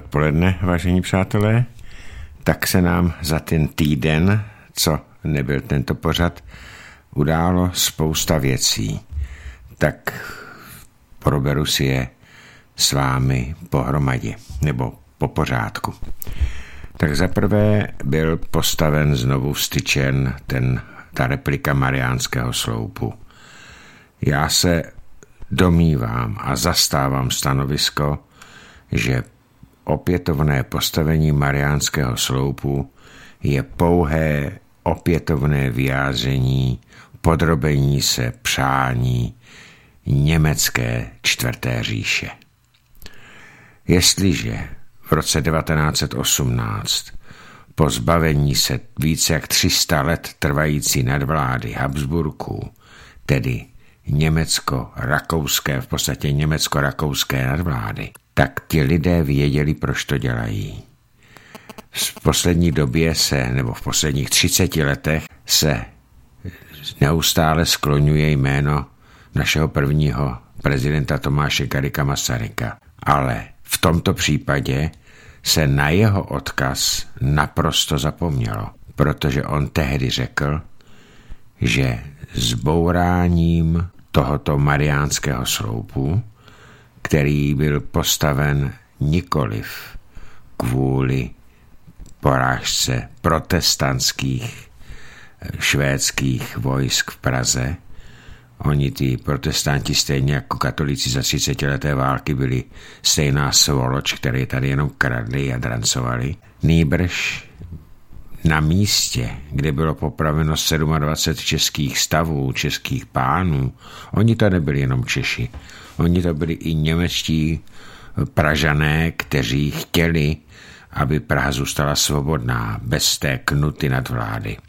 odpoledne, vážení přátelé. Tak se nám za ten týden, co nebyl tento pořad, událo spousta věcí. Tak proberu si je s vámi pohromadě, nebo po pořádku. Tak zaprvé byl postaven znovu vstyčen ta replika Mariánského sloupu. Já se domnívám a zastávám stanovisko, že opětovné postavení Mariánského sloupu je pouhé opětovné vyjádření podrobení se přání německé čtvrté říše. Jestliže v roce 1918 po zbavení se více jak 300 let trvající nadvlády Habsburků, tedy německo-rakouské, v podstatě německo-rakouské nadvlády, tak ti lidé věděli, proč to dělají. V poslední době nebo v posledních 30 letech se neustále skloňuje jméno našeho prvního prezidenta Tomáše Garrigua Masaryka. Ale v tomto případě se na jeho odkaz naprosto zapomnělo, protože on tehdy řekl, že zbouráním tohoto Mariánského sloupu, který byl postaven nikoliv kvůli porážce protestantských švédských vojsk v Praze. Oni, ty protestanti, stejně jako katolíci za 30leté války, byli stejná svoloč, které tady jenom kradli a drancovali. Nýbrž na místě, kde bylo popraveno 27 českých stavů, českých pánů, oni to nebyli jenom Češi. Oni to byli i němečtí Pražané, kteří chtěli, aby Praha zůstala svobodná, bez té knuty nadvlády.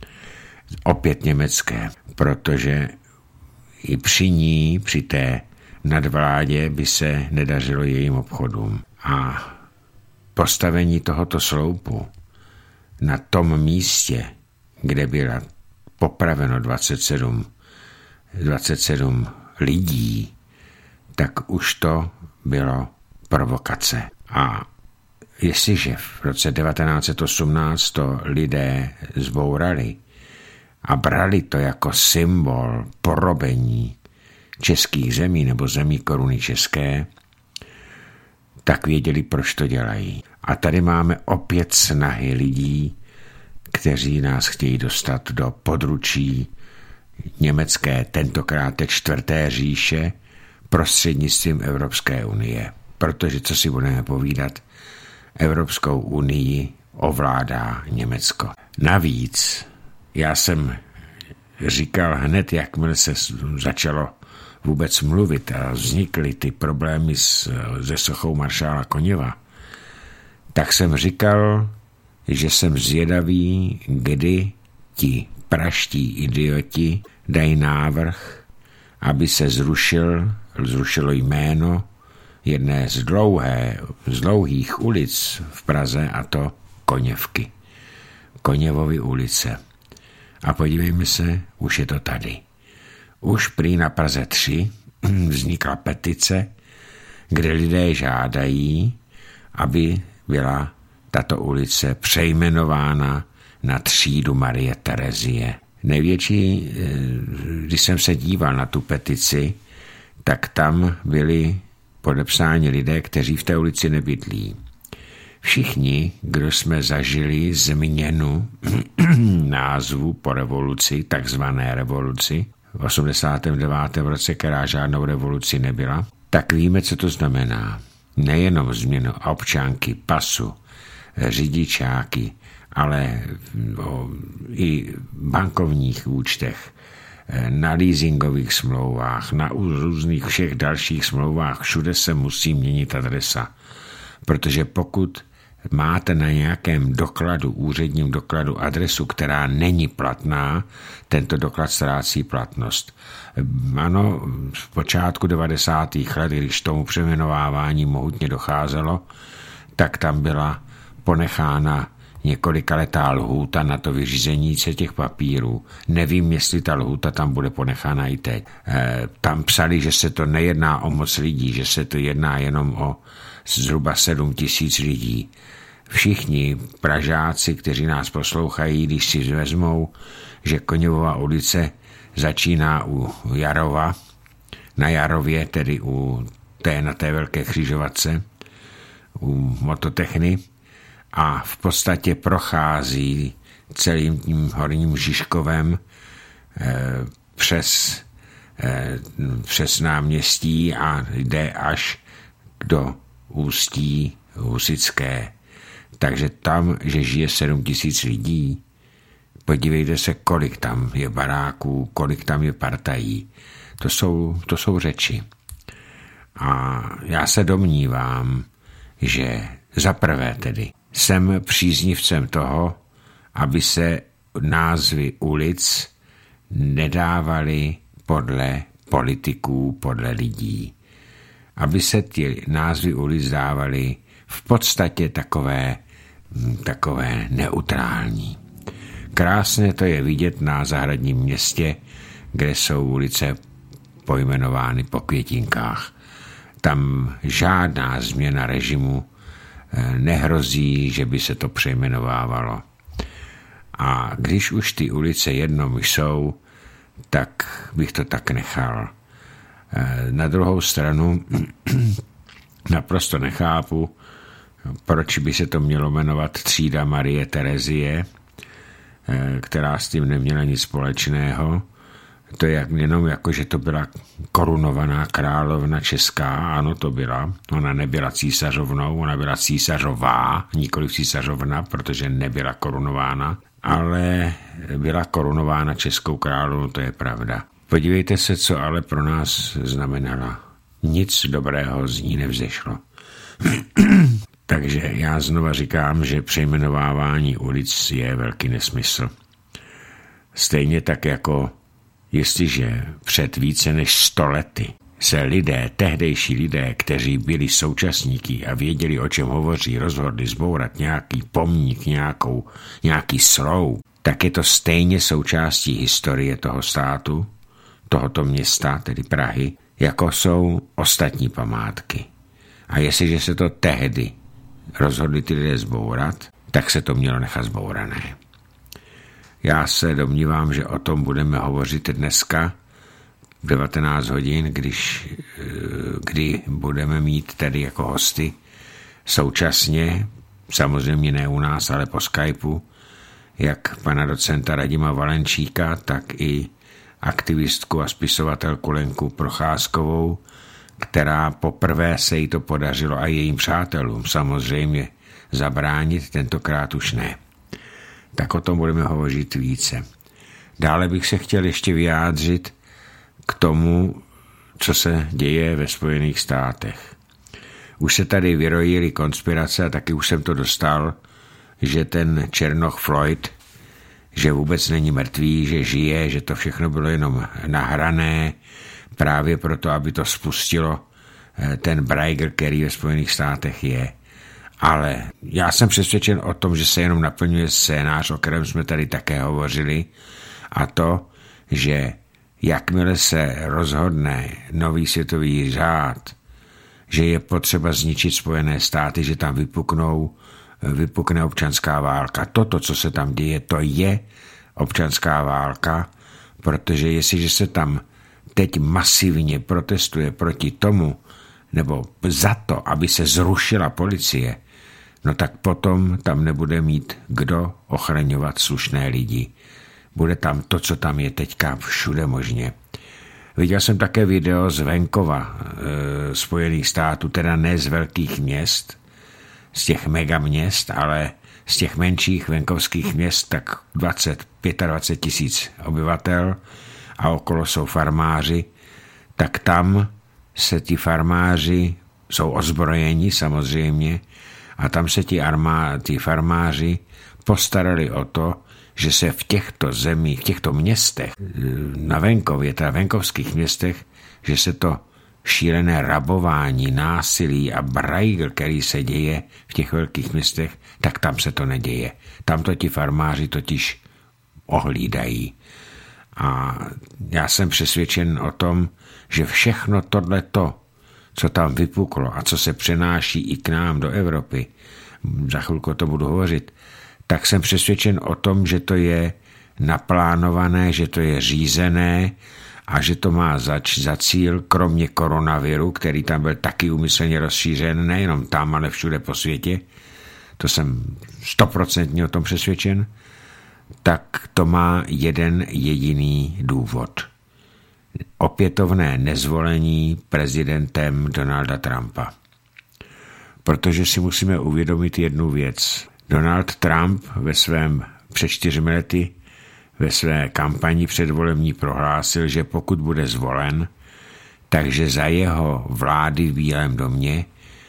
Opět německé, protože i při té nadvládě by se nedařilo jejím obchodům. A postavení tohoto sloupu na tom místě, kde bylo popraveno 27 lidí, tak už to bylo provokace. A jestliže v roce 1918 to lidé zbourali a brali to jako symbol porobení českých zemí nebo zemí koruny české, tak věděli, proč to dělají. A tady máme opět snahy lidí, kteří nás chtějí dostat do područí německé, tentokrát čtvrté říše, prostřednictvím Evropské unie. Protože, co si budeme povídat, Evropskou unii ovládá Německo. Navíc, já jsem říkal hned, jakmile se začalo vůbec mluvit a vznikly ty problémy se sochou maršála Koněva, tak jsem říkal, že jsem zvědavý, kdy ti praští idioti dají návrh, aby se zrušilo jméno jedné z dlouhých ulic v Praze, a to Koněvky. Koněvovy ulice. A podívejme se, už je to tady. Už prý na Praze 3 vznikla petice, kde lidé žádají, aby byla tato ulice přejmenována na třídu Marie Terezie. Největší, když jsem se díval na tu petici, tak tam byli podepsáni lidé, kteří v té ulici nebydlí. Všichni, kdo jsme zažili změnu názvu po revoluci, takzvané revoluci, v 89. roce, která žádnou revoluci nebyla, tak víme, co to znamená. Nejenom změnu občanky, pasu, řidičáky, ale i bankovních účtech, na leasingových smlouvách, na různých všech dalších smlouvách, všude se musí měnit adresa. Protože pokud máte na nějakém úředním dokladu adresu, která není platná, tento doklad ztrácí platnost. Ano, v počátku 90. let, když tomu přejmenovávání mohutně docházelo, tak tam byla ponechána několikaletá lhůta na to vyřízení se těch papírů. Nevím, jestli ta lhůta tam bude ponechána i teď. Tam psali, že se to nejedná o moc lidí, že se to jedná jenom o zhruba 7 000 lidí. Všichni Pražáci, kteří nás poslouchají, když si vezmou, že Koněvova ulice začíná u Jarova, na Jarově, tedy na té velké křižovatce, u Mototechny, a v podstatě prochází celým tím Horním Žižkovem přes náměstí a jde až do Ústí Husické. Takže tam, že žije 7 000 lidí, podívejte se, kolik tam je baráků, kolik tam je partají. To jsou řeči. A já se domnívám, že zaprvé tedy jsem příznivcem toho, aby se názvy ulic nedávaly podle politiků, podle lidí. Aby se ty názvy ulic dávaly v podstatě takové neutrální. Krásně to je vidět na Zahradním městě, kde jsou ulice pojmenovány po květinkách. Tam žádná změna režimu nehrozí, že by se to přejmenovávalo. A když už ty ulice jednou jsou, tak bych to tak nechal. Na druhou stranu naprosto nechápu, proč by se to mělo jmenovat třída Marie Terezie, která s tím neměla nic společného. To je jenom jako, že to byla korunovaná královna česká, ano, to byla. Ona nebyla císařovnou, ona byla císařová, nikoliv císařovna, protože nebyla korunována, ale byla korunována českou královnou, to je pravda. Podívejte se, co ale pro nás znamenala. Nic dobrého z ní nevzešlo. Takže já znova říkám, že přejmenovávání ulic je velký nesmysl. Stejně tak jako jestliže před více než 100 lety se tehdejší lidé, kteří byli současníky a věděli, o čem hovoří, rozhodli zbourat nějaký pomník, nějaký slou, tak je to stejně součástí historie toho státu, tohoto města, tedy Prahy, jako jsou ostatní památky. A jestliže se to tehdy rozhodli ty lidé zbourat, tak se to mělo nechat zbourané. Já se domnívám, že o tom budeme hovořit dneska v 19 hodin, kdy budeme mít tedy jako hosty současně, samozřejmě ne u nás, ale po Skypeu, jak pana docenta Radima Valenčíka, tak i aktivistku a spisovatelku Lenku Procházkovou, která poprvé se jí to podařilo a jejím přátelům samozřejmě zabránit, tentokrát už ne. Tak o tom budeme hovořit více. Dále bych se chtěl ještě vyjádřit k tomu, co se děje ve Spojených státech. Už se tady vyrojily konspirace a taky už jsem to dostal, že ten Černoch Floyd, že vůbec není mrtvý, že žije, že to všechno bylo jenom nahrané právě proto, aby to spustilo ten Braiger, který ve Spojených státech je. Ale já jsem přesvědčen o tom, že se jenom naplňuje scénář, o kterém jsme tady také hovořili, a to, že jakmile se rozhodne nový světový řád, že je potřeba zničit Spojené státy, že tam vypukne občanská válka. Toto, co se tam děje, to je občanská válka, protože jestliže se tam teď masivně protestuje proti tomu, nebo za to, aby se zrušila policie, no tak potom tam nebude mít kdo ochraňovat slušné lidi. Bude tam to, co tam je teďka všude možně. Viděl jsem také video z venkova Spojených států, teda ne z velkých měst, z těch megaměst, ale z těch menších venkovských měst, tak 20-25 tisíc obyvatel a okolo jsou farmáři, tak tam se ti farmáři jsou ozbrojeni samozřejmě a tam se ti farmáři postarali o to, že se v těchto zemích, v těchto městech, na venkově, teda venkovských městech, že se to šílené rabování, násilí a brajgl, který se děje v těch velkých městech, tak tam se to neděje. Tam to ti farmáři totiž ohlídají. A já jsem přesvědčen o tom, že všechno tohleto, co tam vypuklo a co se přenáší i k nám do Evropy, za chvilku to budu hovořit, tak jsem přesvědčen o tom, že to je naplánované, že to je řízené a že to má za cíl, kromě koronaviru, který tam byl taky úmyslně rozšířen, nejenom tam, ale všude po světě, to jsem 100% o tom přesvědčen, tak to má jeden jediný důvod. Opětovné nezvolení prezidentem Donalda Trumpa. Protože si musíme uvědomit jednu věc. Donald Trump před 4 lety ve své kampani předvolební prohlásil, že pokud bude zvolen, takže za jeho vlády v Bílém domě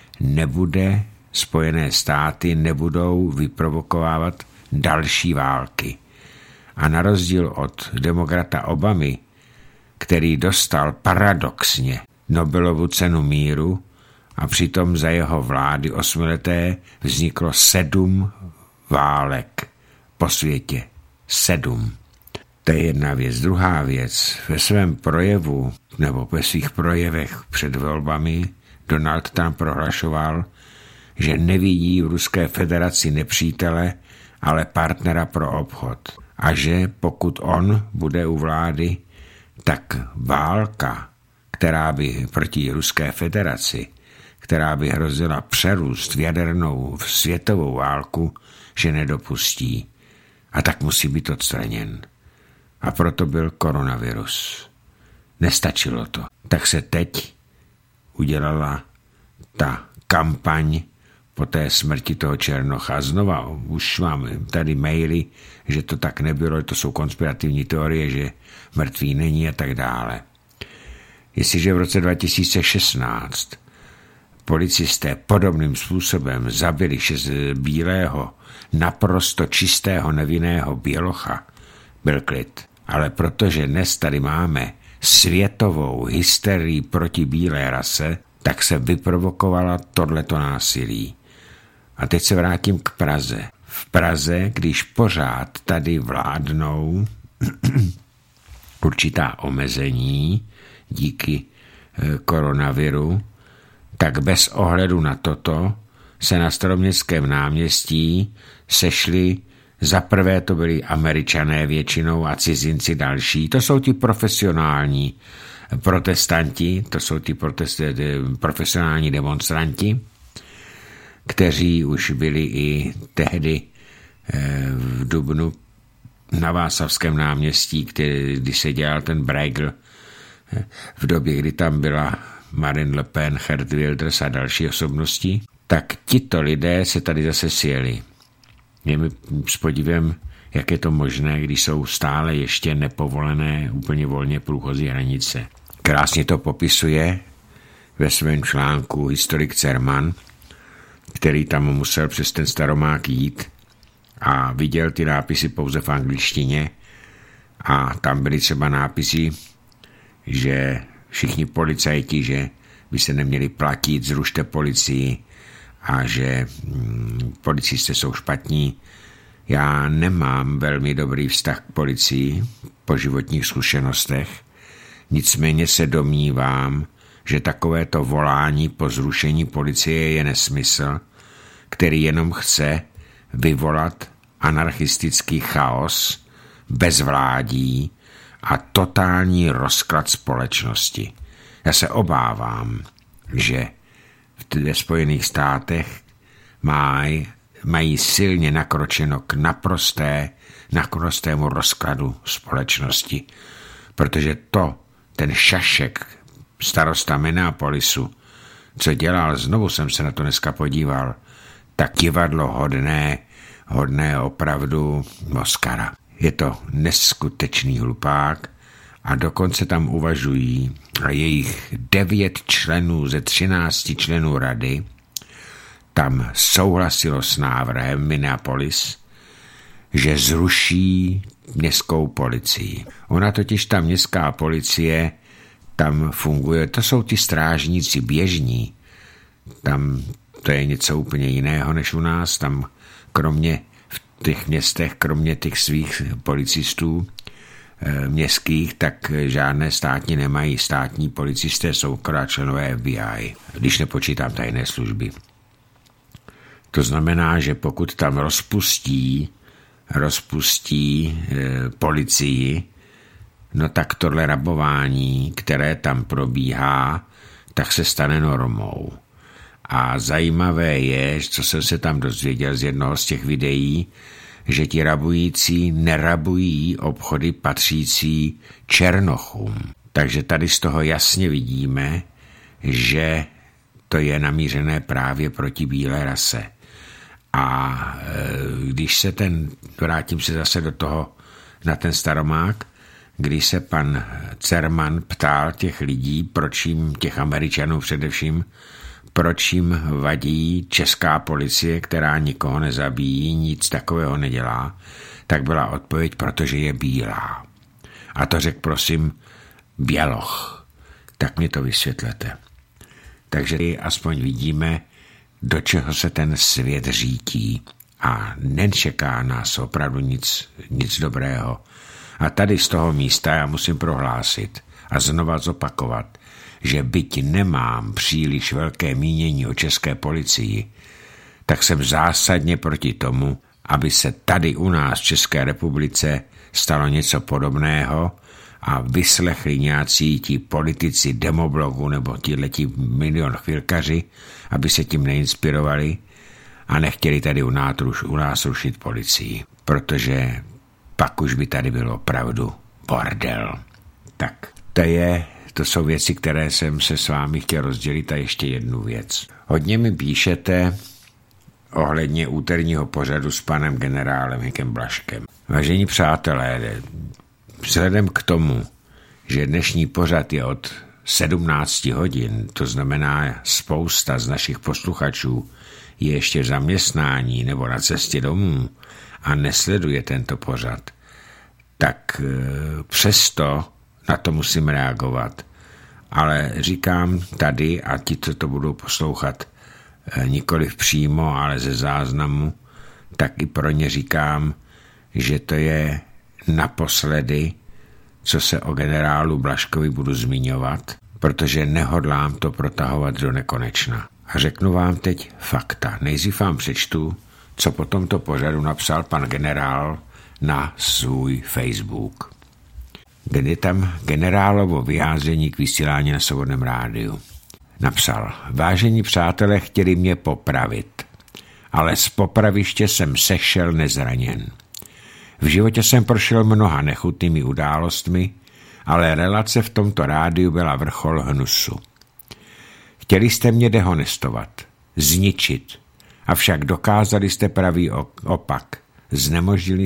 Spojené státy nebudou vyprovokovávat další války. A na rozdíl od demokrata Obamy, který dostal paradoxně Nobelovu cenu míru a přitom za jeho vlády 8leté vzniklo 7 válek po světě. 7. To je jedna věc. Druhá věc. Ve svém projevu nebo ve svých projevech před volbami Donald Trump prohlašoval, že nevidí v Ruské federaci nepřítele, ale partnera pro obchod. A že pokud on bude u vlády, tak válka, která by proti Ruské federaci, která by hrozila přerůst v jadernou světovou válku, že nedopustí. A tak musí být odstraněn. A proto byl koronavirus. Nestačilo to. Tak se teď udělala ta kampaň po té smrti toho Černocha. Znova už mám tady maily, že to tak nebylo, to jsou konspirativní teorie, že mrtvý není a tak dále. Jestliže v roce 2016 policisté podobným způsobem zabili bílého, naprosto čistého, nevinného bělocha, byl klid. Ale protože dnes tady máme světovou hysterii proti bílé rase, tak se vyprovokovala tohleto násilí. A teď se vrátím k Praze. V Praze, když pořád tady vládnou určitá omezení díky koronaviru, tak bez ohledu na toto se na Staroměstském náměstí sešli. Za prvé to byli Američané většinou a cizinci další. To jsou ti profesionální protestanti, to jsou ti profesionální demonstranti, kteří už byli i tehdy v dubnu na Václavském náměstí, kdy se dělal ten Bruegel, v době, kdy tam byla Marine Le Pen, Geert Wilders a další osobnosti, tak tito lidé se tady zase sjeli. Je mi s podívem, jak je to možné, když jsou stále ještě nepovolené úplně volně průchozí hranice. Krásně to popisuje ve svém článku historik Cerman, který tam musel přes ten Staromák jít a viděl ty nápisy pouze v angličtině a tam byly třeba nápisy, že všichni policajti, že by se neměli platit, zrušte policii a že policisté jsou špatní. Já nemám velmi dobrý vztah k policii po životních zkušenostech, nicméně se domnívám, že takovéto volání po zrušení policie je nesmysl, který jenom chce vyvolat anarchistický chaos, bezvládí a totální rozklad společnosti. Já se obávám, že ve Spojených státech mají silně nakročeno k naprostému rozkladu společnosti, protože ten šašek, starosta Minneapolisu, co dělal, znovu jsem se na to dneska podíval, tak divadlo hodné opravdu Oscara. Je to neskutečný hlupák a dokonce tam uvažují, a jejich 9 členů ze 13 členů rady tam souhlasilo s návrhem Minneapolis, že zruší městskou policii. Ona totiž ta městská policie tam funguje, to jsou ti strážníci běžní, tam to je něco úplně jiného než u nás, tam v těch městech, kromě těch svých policistů, městských, tak žádné státní nemají. Státní policisté jsou akorát členové FBI, když nepočítám tajné služby. To znamená, že pokud tam rozpustí policii, no tak tohle rabování, které tam probíhá, tak se stane normou. A zajímavé je, co jsem se tam dozvěděl z jednoho z těch videí, že ti rabující nerabují obchody patřící černochům. Takže tady z toho jasně vidíme, že to je namířené právě proti bílé rase. A když vrátím se zase do toho, na ten Staromák, když se pan Cerman ptal těch lidí, těch Američanů především, proč jim vadí česká policie, která nikoho nezabíjí, nic takového nedělá, tak byla odpověď, protože je bílá. A to řekl, prosím, běloch. Tak mi to vysvětlete. Takže aspoň vidíme, do čeho se ten svět řítí a nečeká nás opravdu nic dobrého. A tady z toho místa já musím prohlásit a znova zopakovat, že byť nemám příliš velké mínění o české policii, tak jsem zásadně proti tomu, aby se tady u nás v České republice stalo něco podobného a vyslechli nějací ti politici demoblogu nebo tihleti milion chvilkaři, aby se tím neinspirovali a nechtěli tady u nás rušit policii, protože pak už by tady bylo opravdu bordel. Tak to jsou věci, které jsem se s vámi chtěl rozdělit a ještě jednu věc. Hodně mi píšete ohledně úterního pořadu s panem generálem Hikem Blažkem. Vážení přátelé, vzhledem k tomu, že dnešní pořad je od 17 hodin, to znamená spousta z našich posluchačů je ještě v zaměstnání nebo na cestě domů a nesleduje tento pořad, tak přesto na to musím reagovat. Ale říkám tady, a ti, co to budou poslouchat nikoliv přímo, ale ze záznamu, tak i pro ně říkám, že to je naposledy, co se o generálu Blažkovi budu zmiňovat, protože nehodlám to protahovat do nekonečna. A řeknu vám teď fakta. Nejdřív vám přečtu, co po tomto pořadu napsal pan generál na svůj Facebook. Je tam generálovo vyjádření k vysílání na Svobodném rádiu. Napsal: Vážení přátelé, chtěli mě popravit, ale z popraviště jsem sešel nezraněn. V životě jsem prošel mnoha nechutnými událostmi, ale relace v tomto rádiu byla vrchol hnusu. Chtěli jste mě dehonestovat, zničit, avšak dokázali jste pravý opak. Znemožnili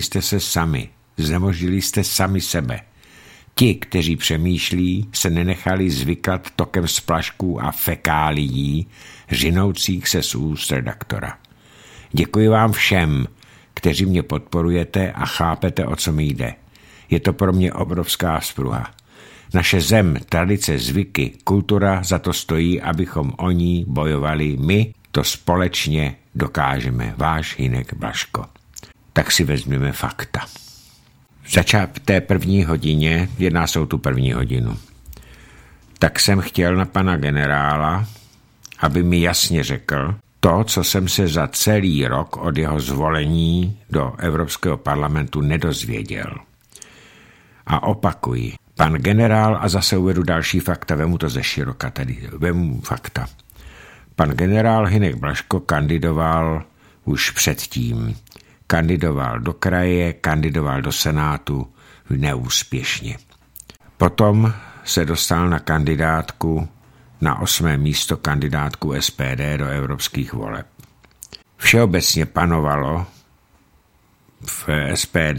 jste sami sebe. Ti, kteří přemýšlí, se nenechali zvykat tokem splašků a fekálií, řinoucích se z úst redaktora. Děkuji vám všem, kteří mě podporujete a chápete, o co mi jde. Je to pro mě obrovská vzpruha. Naše zem, tradice, zvyky, kultura za to stojí, abychom o ní bojovali. My to společně dokážeme. Váš Hinek Blažko. Tak si vezmeme fakta. V té první hodině, jedná se o tu první hodinu, tak jsem chtěl na pana generála, aby mi jasně řekl to, co jsem se za celý rok od jeho zvolení do Evropského parlamentu nedozvěděl. A opakuji, pan generál, a zase uvedu další fakta, vemu to ze široka, tedy vemu fakta. Pan generál Hinek Blažko kandidoval už předtím. Kandidoval do kraje, kandidoval do Senátu neúspěšně. Potom se dostal na kandidátku, na 8. místo kandidátku SPD do evropských voleb. Všeobecně panovalo v SPD,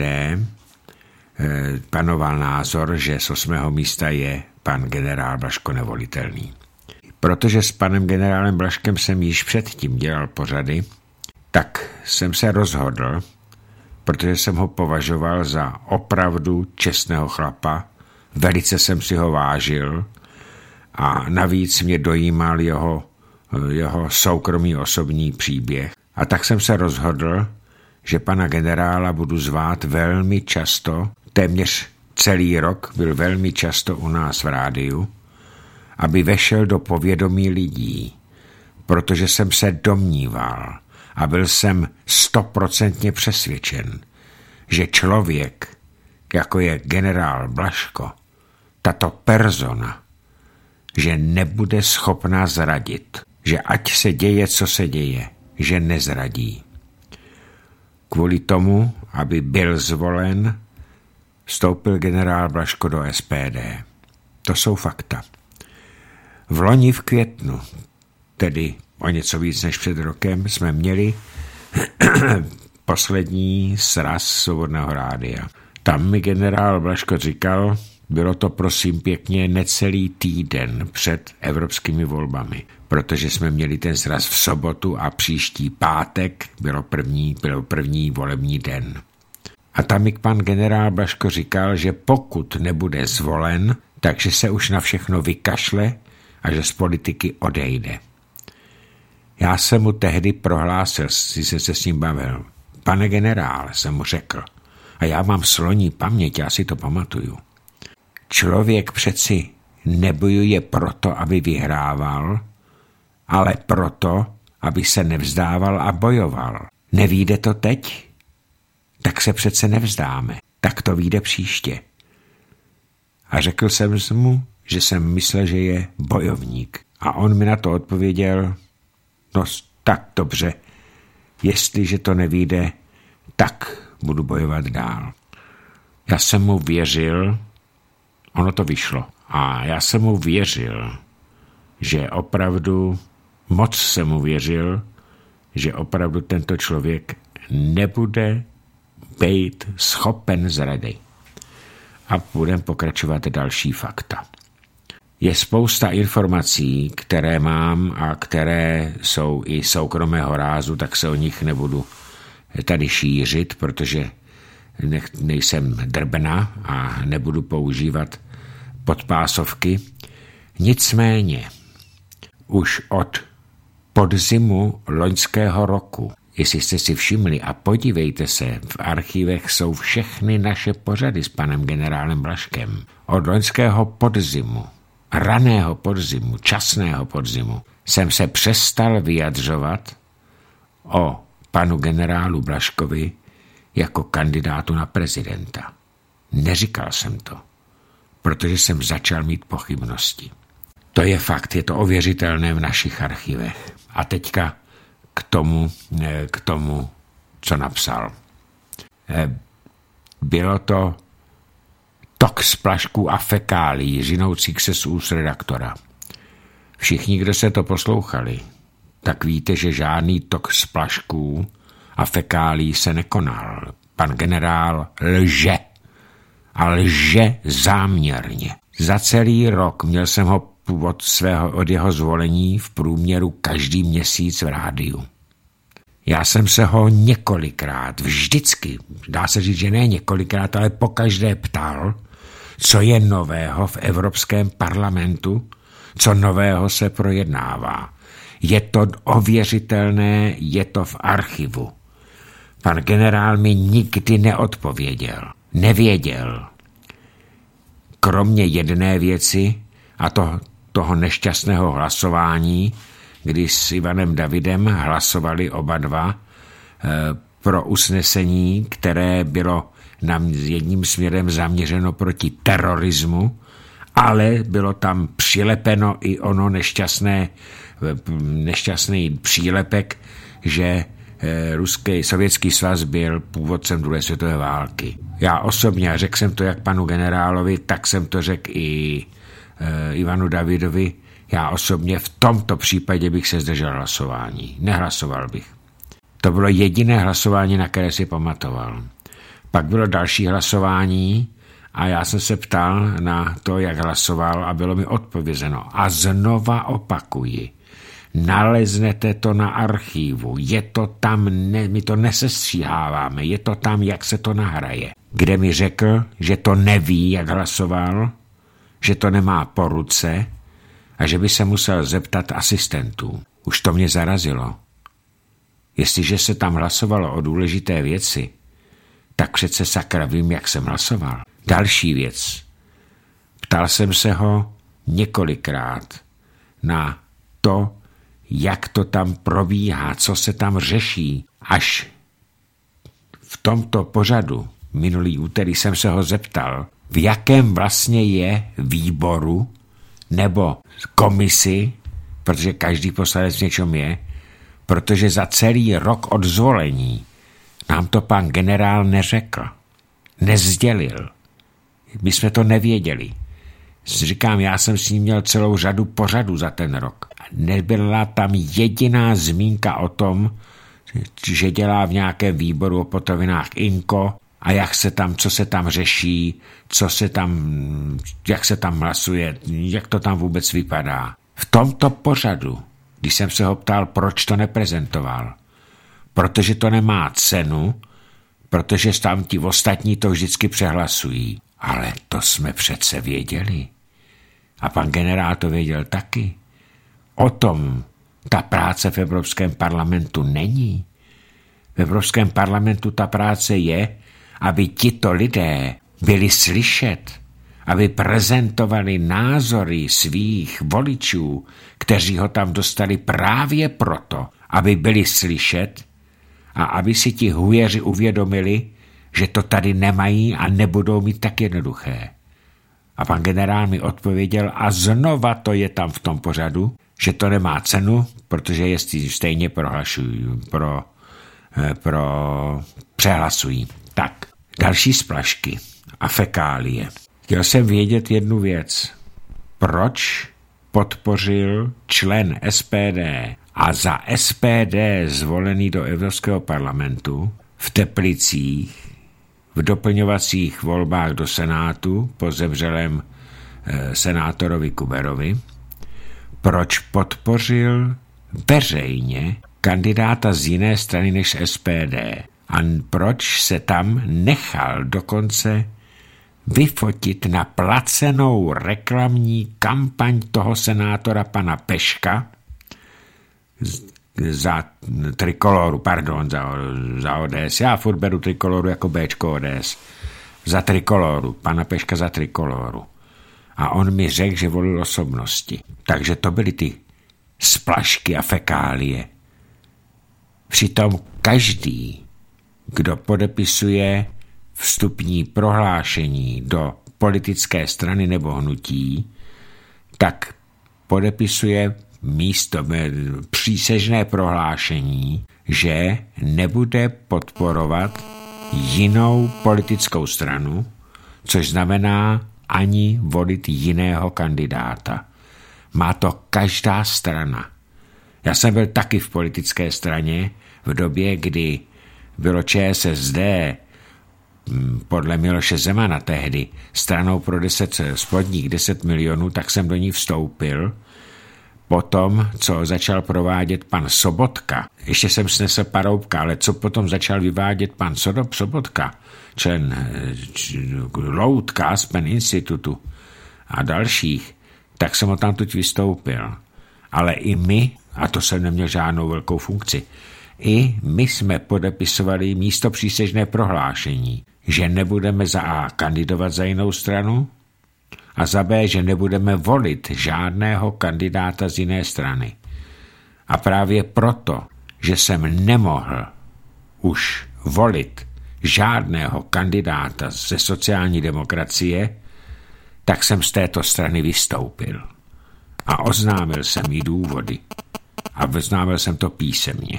panoval názor, že z 8. místa je pan generál Blažko nevolitelný. Protože s panem generálem Blažkem jsem již předtím dělal pořady, tak jsem se rozhodl, protože jsem ho považoval za opravdu čestného chlapa, velice jsem si ho vážil a navíc mě dojímal jeho soukromý osobní příběh. A tak jsem se rozhodl, že pana generála budu zvát velmi často, téměř celý rok byl velmi často u nás v rádiu, aby vešel do povědomí lidí, protože jsem se domníval a byl jsem 100% přesvědčen, že člověk, jako je generál Blažko, tato persona, že nebude schopná zradit, že ať se děje, co se děje, že nezradí. Kvůli tomu, aby byl zvolen, vstoupil generál Blažko do SPD. To jsou fakta. V loni v květnu, tedy o něco víc než před rokem, jsme měli poslední sraz Svobodného rádia. Tam mi generál Blažko říkal, bylo to prosím pěkně necelý týden před evropskými volbami, protože jsme měli ten sraz v sobotu a příští pátek byl první volební den. A tam mi pan generál Blažko říkal, že pokud nebude zvolen, takže se už na všechno vykašle a že z politiky odejde. Já jsem mu tehdy prohlásil, jsem se s ním bavil. Pane generále, jsem mu řekl, a já mám sloní paměť, já si to pamatuju. Člověk přeci nebojuje proto, aby vyhrával, ale proto, aby se nevzdával a bojoval. Nevíde to teď? Tak se přece nevzdáme. Tak to vyjde příště. A řekl jsem mu, že jsem myslel, že je bojovník. A on mi na to odpověděl, no tak dobře, jestliže to nevyjde, tak budu bojovat dál. Já jsem mu věřil, ono to vyšlo. A já jsem mu věřil, že opravdu, moc jsem mu věřil, že opravdu tento člověk nebude být schopen zrady. A budeme pokračovat další fakta. Je spousta informací, které mám a které jsou i soukromého rázu, tak se o nich nebudu tady šířit, protože nejsem drbna a nebudu používat podpásovky. Nicméně už od podzimu loňského roku, jestli jste si všimli a podívejte se, v archivech jsou všechny naše pořady s panem generálem Blažkem. Od loňského podzimu, raného podzimu, časného podzimu, jsem se přestal vyjadřovat o panu generálu Blažkovi jako kandidátu na prezidenta. Neříkal jsem to, protože jsem začal mít pochybnosti. To je fakt, je to ověřitelné v našich archivech. A teďka k tomu, co napsal. Bylo to tok z plašků a fekálí, žinoucích se z úst redaktora. Všichni, kdo se to poslouchali, tak víte, že žádný tok z plašků a fekálí se nekonal. Pan generál lže. A lže záměrně. Za celý rok měl jsem ho od jeho zvolení v průměru každý měsíc v rádiu. Já jsem se ho několikrát, vždycky, dá se říct, že ne několikrát, ale pokaždé ptal, co je nového v Evropském parlamentu, co nového se projednává. Je to ověřitelné, je to v archivu. Pan generál mi nikdy neodpověděl. Nevěděl. Kromě jedné věci, a toho nešťastného hlasování, kdy s Ivanem Davidem hlasovali oba dva pro usnesení, které bylo jedním směrem zaměřeno proti terorismu, ale bylo tam přilepeno i ono nešťastný přílepek, že Sovětský svaz byl původcem druhé světové války. Já osobně, řekl jsem to jak panu generálovi, tak jsem to řekl i Ivanu Davidovi, já osobně v tomto případě bych se zdržel hlasování. Nehlasoval bych. To bylo jediné hlasování, na které si pamatoval. Pak bylo další hlasování a já jsem se ptal na to, jak hlasoval a bylo mi odpovězeno. A znova opakuji. Naleznete to na archívu, je to tam, my to nesestříháváme, je to tam, jak se to nahraje. Kde mi řekl, že to neví, jak hlasoval, že to nemá po ruce a že by se musel zeptat asistentů. Už to mě zarazilo. Jestliže se tam hlasovalo o důležité věci, tak přece sakra vím, jak jsem hlasoval. Další věc. Ptal jsem se ho několikrát na to, jak to tam probíhá, co se tam řeší. Až v tomto pořadu minulý úterý jsem se ho zeptal, v jakém vlastně je výboru nebo komisi, protože každý poslanec v něčem je, protože za celý rok od zvolení nám to pan generál neřekl, nezdělil. My jsme to nevěděli. Říkám, já jsem s ním měl celou řadu pořadů za ten rok. Nebyla tam jediná zmínka o tom, že dělá v nějakém výboru o potravinách Inko a co se tam řeší, jak se tam hlasuje, jak to tam vůbec vypadá. V tomto pořadu, když jsem se ho ptal, proč to neprezentoval, protože to nemá cenu, protože tam ti ostatní to vždycky přehlasují. Ale to jsme přece věděli. A pan generál to věděl taky. O tom ta práce v Evropském parlamentu není. V Evropském parlamentu ta práce je, aby tito lidé byli slyšet, aby prezentovali názory svých voličů, kteří ho tam dostali právě proto, aby byli slyšet a aby si ti hujeři uvědomili, že to tady nemají a nebudou mít tak jednoduché. A pan generál mi odpověděl, a znova to je tam v tom pořadu, že to nemá cenu, protože je stejně přehlasují. Tak, další splašky a fekálie. Chtěl jsem vědět jednu věc. Proč podpořil člen SPD a za SPD zvolený do Evropského parlamentu v Teplicích v doplňovacích volbách do Senátu po zemřelém senátorovi Kuberovi, proč podpořil veřejně kandidáta z jiné strany než SPD a proč se tam nechal dokonce vyfotit na placenou reklamní kampaň toho senátora pana Peška za Trikoloru, za ODS. Já furt beru Trikoloru jako Bčko ODS. Za Trikoloru, pana Peška za Trikoloru. A on mi řekl, že volil osobnosti. Takže to byly ty splašky a fekálie. Přitom každý, kdo podepisuje vstupní prohlášení do politické strany nebo hnutí, tak podepisuje přísežné prohlášení, že nebude podporovat jinou politickou stranu, což znamená ani volit jiného kandidáta. Má to každá strana. Já jsem byl taky v politické straně v době, kdy bylo ČSSD podle Miloše Zemana tehdy stranou pro 10 milionů, tak jsem do ní vstoupil. Potom, co začal provádět pan Sobotka, ještě jsem snesl Paroubka, ale co potom začal vyvádět pan Sobotka, člen Loutka z Penn Institutu a dalších, tak jsem ho tam teď vystoupil. Ale i my, a to jsem neměl žádnou velkou funkci, i my jsme podepisovali místo přísežné prohlášení, že nebudeme za A kandidovat za jinou stranu a za B, že nebudeme volit žádného kandidáta z jiné strany. A právě proto, že jsem nemohl už volit žádného kandidáta ze sociální demokracie, tak jsem z této strany vystoupil. A oznámil jsem jí důvody. A oznámil jsem to písemně.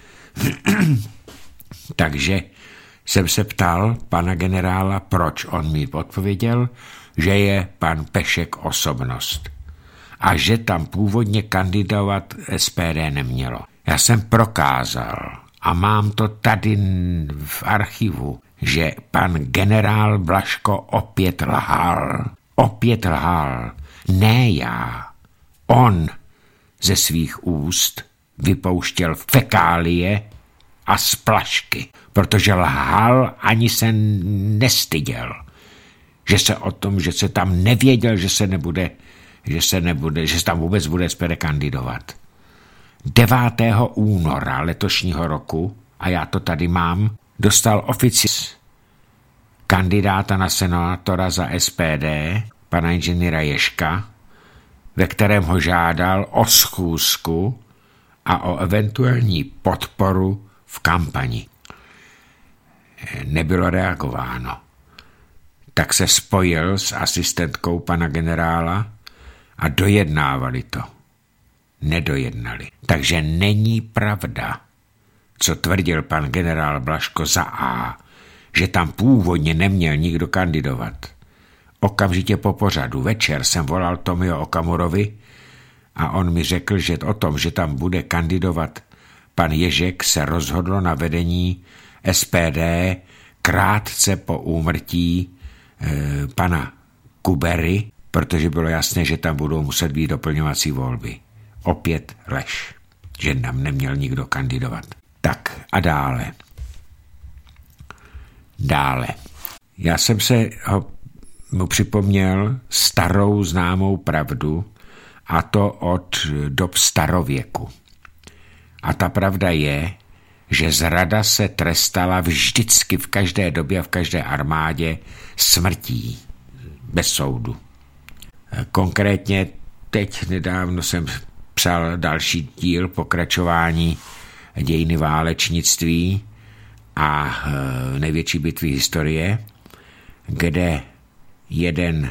Takže jsem se ptal pana generála, proč. On mi odpověděl, že je pan Pešek osobnost a že tam původně kandidovat SPD nemělo. Já jsem prokázal a mám to tady v archivu, že pan generál Blažko opět lhal. Opět lhal. Ne já. On ze svých úst vypouštěl fekálie a splašky, protože lhal, ani se nestyděl. Že se o tom, že se tam nevěděl, že se tam vůbec bude SPD kandidovat. 9. února letošního roku, a já to tady mám, dostal oficiál kandidáta na senátora za SPD, pana inženýra Ježka, ve kterém ho žádal o schůzku a o eventuální podporu v kampani. Nebylo reagováno. Tak se spojil s asistentkou pana generála a dojednávali to. Nedojednali. Takže není pravda, co tvrdil pan generál Blažko za A, že tam původně neměl nikdo kandidovat. Okamžitě po pořadu večer jsem volal Tomio Okamurovi a on mi řekl, že o tom, že tam bude kandidovat pan Ježek, se rozhodlo na vedení SPD krátce po úmrtí pana Kubery, protože bylo jasné, že tam budou muset být doplňovací volby. Opět lež, že tam neměl nikdo kandidovat. Tak a dále. Já jsem se mu připomněl starou známou pravdu, a to od dob starověku. A ta pravda je, že zrada se trestala vždycky v každé době a v každé armádě smrtí, bez soudu. Konkrétně teď nedávno jsem psal další díl pokračování dějiny válečnictví a největší bitvy historie, kde jeden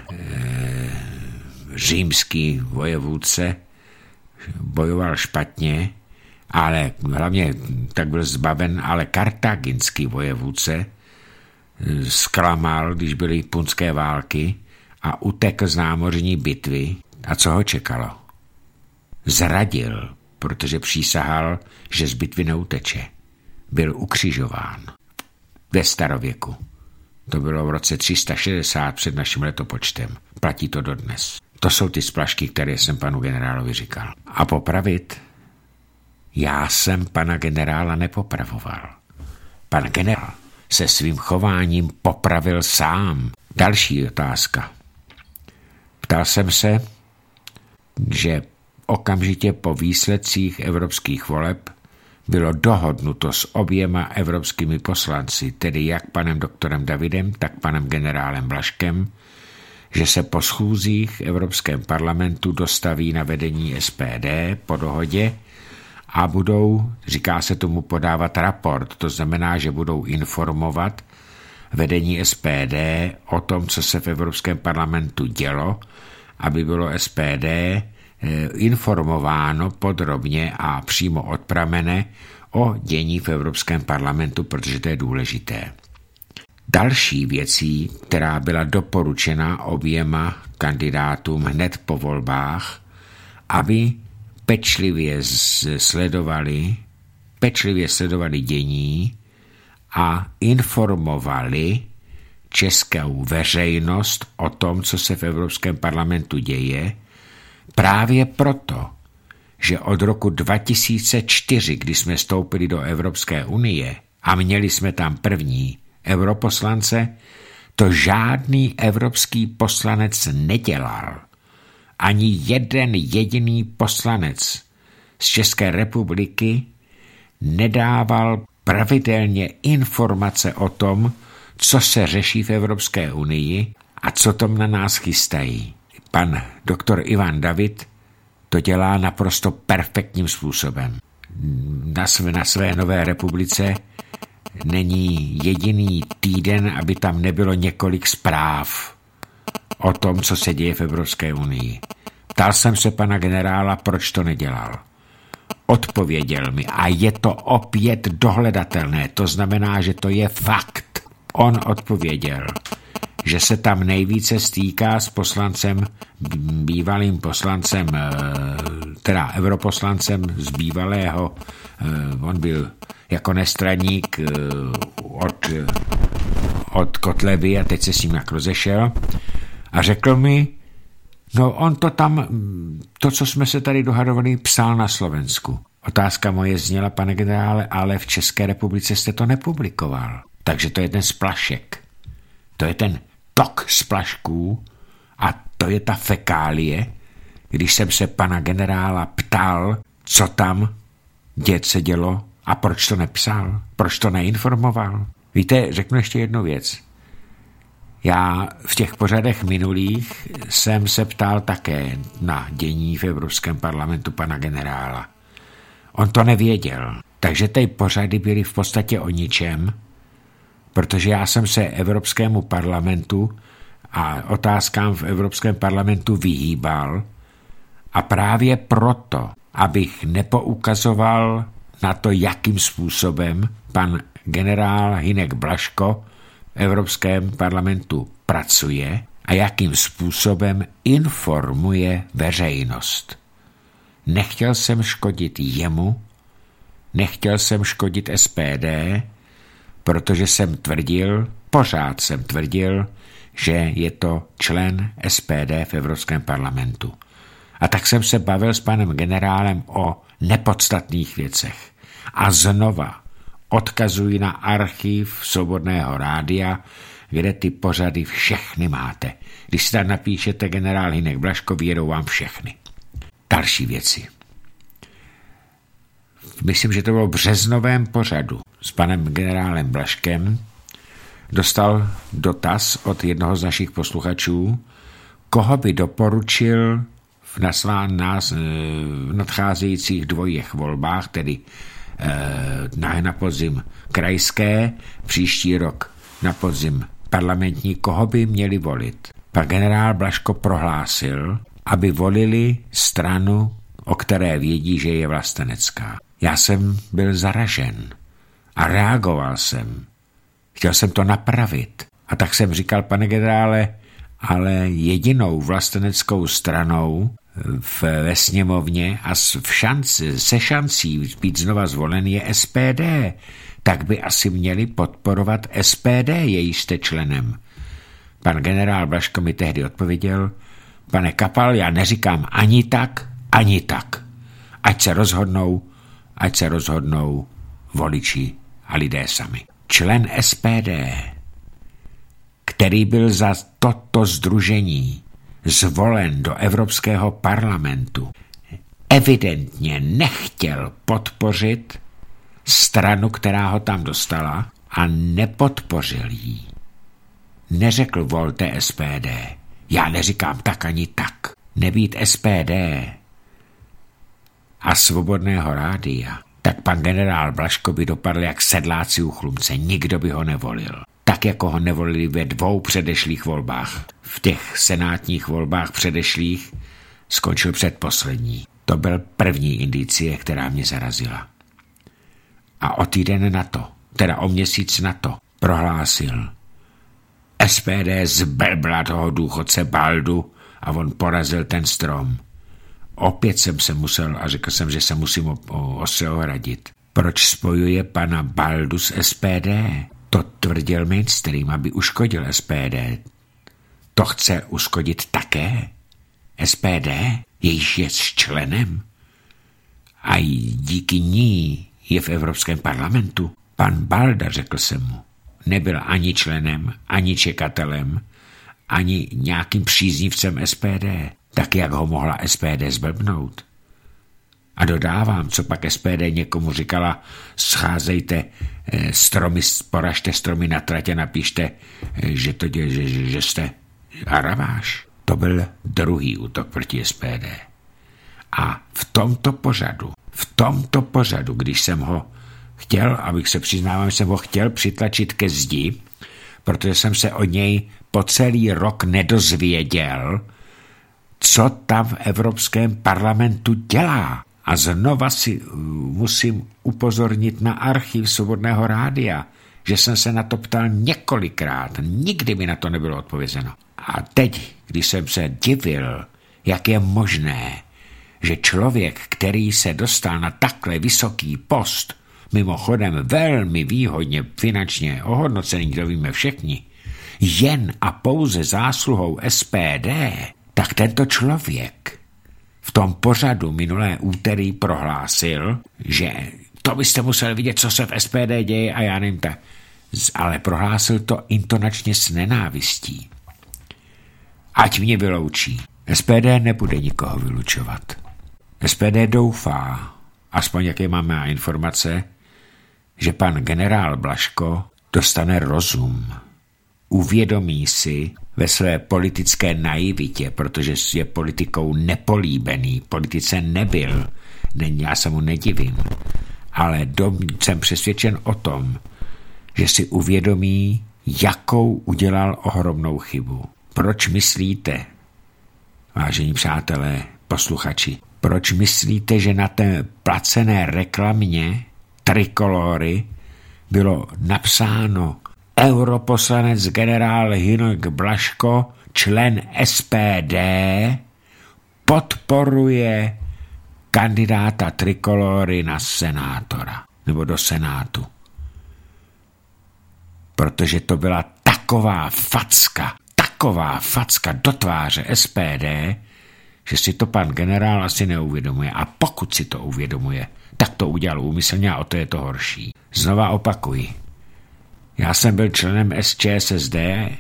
římský vojevůdce bojoval špatně, ale hlavně tak byl zbaven, ale kartáginský vojevůdce zklamal, když byly punské války a utekl z námořní bitvy. A co ho čekalo? Zradil, protože přísahal, že z bitvy neuteče. Byl ukřižován ve starověku. To bylo v roce 360 před naším letopočtem. Platí to dodnes. To jsou ty splašky, které jsem panu generálovi říkal. A popravit? Já jsem pana generála nepopravoval. Pan generál se svým chováním popravil sám. Další otázka. Ptal jsem se, že okamžitě po výsledcích evropských voleb bylo dohodnuto s oběma evropskými poslanci, tedy jak panem doktorem Davidem, tak panem generálem Blažkem, že se po schůzích v Evropském parlamentu dostaví na vedení SPD po dohodě a budou, říká se tomu, podávat raport. To znamená, že budou informovat vedení SPD o tom, co se v Evropském parlamentu dělo, aby bylo SPD informováno podrobně a přímo od pramene o dění v Evropském parlamentu, protože to je důležité. Další věcí, která byla doporučena oběma kandidátům hned po volbách, aby pečlivě sledovali dění a informovali českou veřejnost o tom, co se v Evropském parlamentu děje, právě proto, že od roku 2004, kdy jsme vstoupili do Evropské unie a měli jsme tam první europoslance, to žádný evropský poslanec nedělal. Ani jeden jediný poslanec z České republiky nedával pravidelně informace o tom, co se řeší v Evropské unii a co tam na nás chystají. Pan doktor Ivan David to dělá naprosto perfektním způsobem. Na své nové republice není jediný týden, aby tam nebylo několik zpráv o tom, co se děje v Evropské unii. Ptal jsem se pana generála, proč to nedělal. Odpověděl mi a je to opět dohledatelné, to znamená, že to je fakt. On odpověděl, že se tam nejvíce stýká s poslancem, bývalým poslancem, teda europoslancem z bývalého, on byl jako nestraník od Kotleby a teď se s ním jak rozešel a řekl mi, no on to tam, to, co jsme se tady dohadovali, psal na Slovensku. Otázka moje zněla, pane generále, ale v České republice jste to nepublikoval. Takže to je ten splašek. To je ten tok splašků a to je ta fekálie, když jsem se pana generála ptal, co tam se dělo a proč to nepsal, proč to neinformoval. Víte, řeknu ještě jednu věc. Já v těch pořadech minulých jsem se ptal také na dění v Evropském parlamentu pana generála. On to nevěděl, takže ty pořady byly v podstatě o ničem, protože já jsem se Evropskému parlamentu a otázkám v Evropském parlamentu vyhýbal a právě proto, abych nepoukazoval na to, jakým způsobem pan generál Hynek Blažko v Evropském parlamentu pracuje a jakým způsobem informuje veřejnost. Nechtěl jsem škodit jemu, nechtěl jsem škodit SPD, protože jsem tvrdil, pořád jsem tvrdil, že je to člen SPD v Evropském parlamentu. A tak jsem se bavil s panem generálem o nepodstatných věcech. A znova odkazuji na archiv Svobodného rádia, kde ty pořady všechny máte. Když si tam napíšete generál Hynek Blažko, vyjedou vám všechny. Další věci. Myslím, že to bylo v březnovém pořadu s panem generálem Blažkem. Dostal dotaz od jednoho z našich posluchačů, koho by doporučil v nadcházejících dvojích volbách, tedy na podzim krajské, příští rok na podzim parlamentní, koho by měli volit. Pan generál Blažko prohlásil, aby volili stranu, o které vědí, že je vlastenecká. Já jsem byl zaražen a reagoval jsem. Chtěl jsem to napravit. A tak jsem říkal, pane generále, ale jedinou vlasteneckou stranou ve sněmovně a se šancí být znova zvolen je SPD. Tak by asi měli podporovat SPD, jejíž jste členem. Pan generál Blažko mi tehdy odpověděl, pane Kapal, já neříkám ani tak, ani tak. Ať se rozhodnou voliči a lidé sami. Člen SPD, který byl za toto sdružení zvolen do Evropského parlamentu, evidentně nechtěl podpořit stranu, která ho tam dostala, a nepodpořil ji. Neřekl volte SPD. Já neříkám tak ani tak. Nebýt SPD a Svobodného rádia, tak pan generál Blažko by dopadl jak sedláci u chlumce. Nikdo by ho nevolil. Tak jako ho nevolili ve 2 předešlých volbách. V těch senátních volbách předešlých skončil předposlední. To byl první indicie, která mě zarazila. A o týden na to, teda o měsíc na to, prohlásil: SPD zblbla toho důchodce Baldu a on porazil ten strom. Opět jsem se musel a řekl jsem, že se musím ostře ohradit. Proč spojuje pana Baldu s SPD? To tvrdil mainstream, aby uškodil SPD. To chce uškodit také SPD, jejíž je členem. A díky ní je v Evropském parlamentu. Pan Balda, řekl jsem mu, nebyl ani členem, ani čekatelem, ani nějakým příznivcem SPD. Tak jak ho mohla SPD zblbnout? A dodávám, co pak SPD někomu říkala, scházejte stromy, poražte stromy na tratě, napište, že jste Araváš. To byl druhý útok proti SPD. A v tomto pořadu, když jsem ho chtěl, abych se přiznával, jsem ho chtěl přitlačit ke zdi, protože jsem se od něj po celý rok nedozvěděl, co tam v Evropském parlamentu dělá. A znova si musím upozornit na archiv Svobodného rádia, že jsem se na to ptal několikrát, nikdy mi na to nebylo odpovězeno. A teď, když jsem se divil, jak je možné, že člověk, který se dostal na takhle vysoký post, mimochodem velmi výhodně finančně ohodnocený, to víme všichni, jen a pouze zásluhou SPD, tak tento člověk v tom pořadu minulé úterý prohlásil, že to byste museli vidět, co se v SPD děje a já nevím tak. Ale prohlásil to intonačně s nenávistí. Ať mě vyloučí. SPD nebude nikoho vylučovat. SPD doufá, aspoň jaké máme informace, že pan generál Blažko dostane rozum uvědomí si ve své politické naivitě, protože je politikou nepolíbený, politice nebyl, já se mu nedivím, ale jsem přesvědčen o tom, že si uvědomí, jakou udělal ohromnou chybu. Proč myslíte, vážení přátelé, posluchači, proč myslíte, že na té placené reklamě Trikolory bylo napsáno europoslanec generál Hynek Blažko, člen SPD, podporuje kandidáta Trikolory na senátora, nebo do Senátu. Protože to byla taková facka do tváře SPD, že si to pan generál asi neuvědomuje. A pokud si to uvědomuje, tak to udělal úmyslně a o to je to horší. Znova opakuji. Já jsem byl členem ČSSD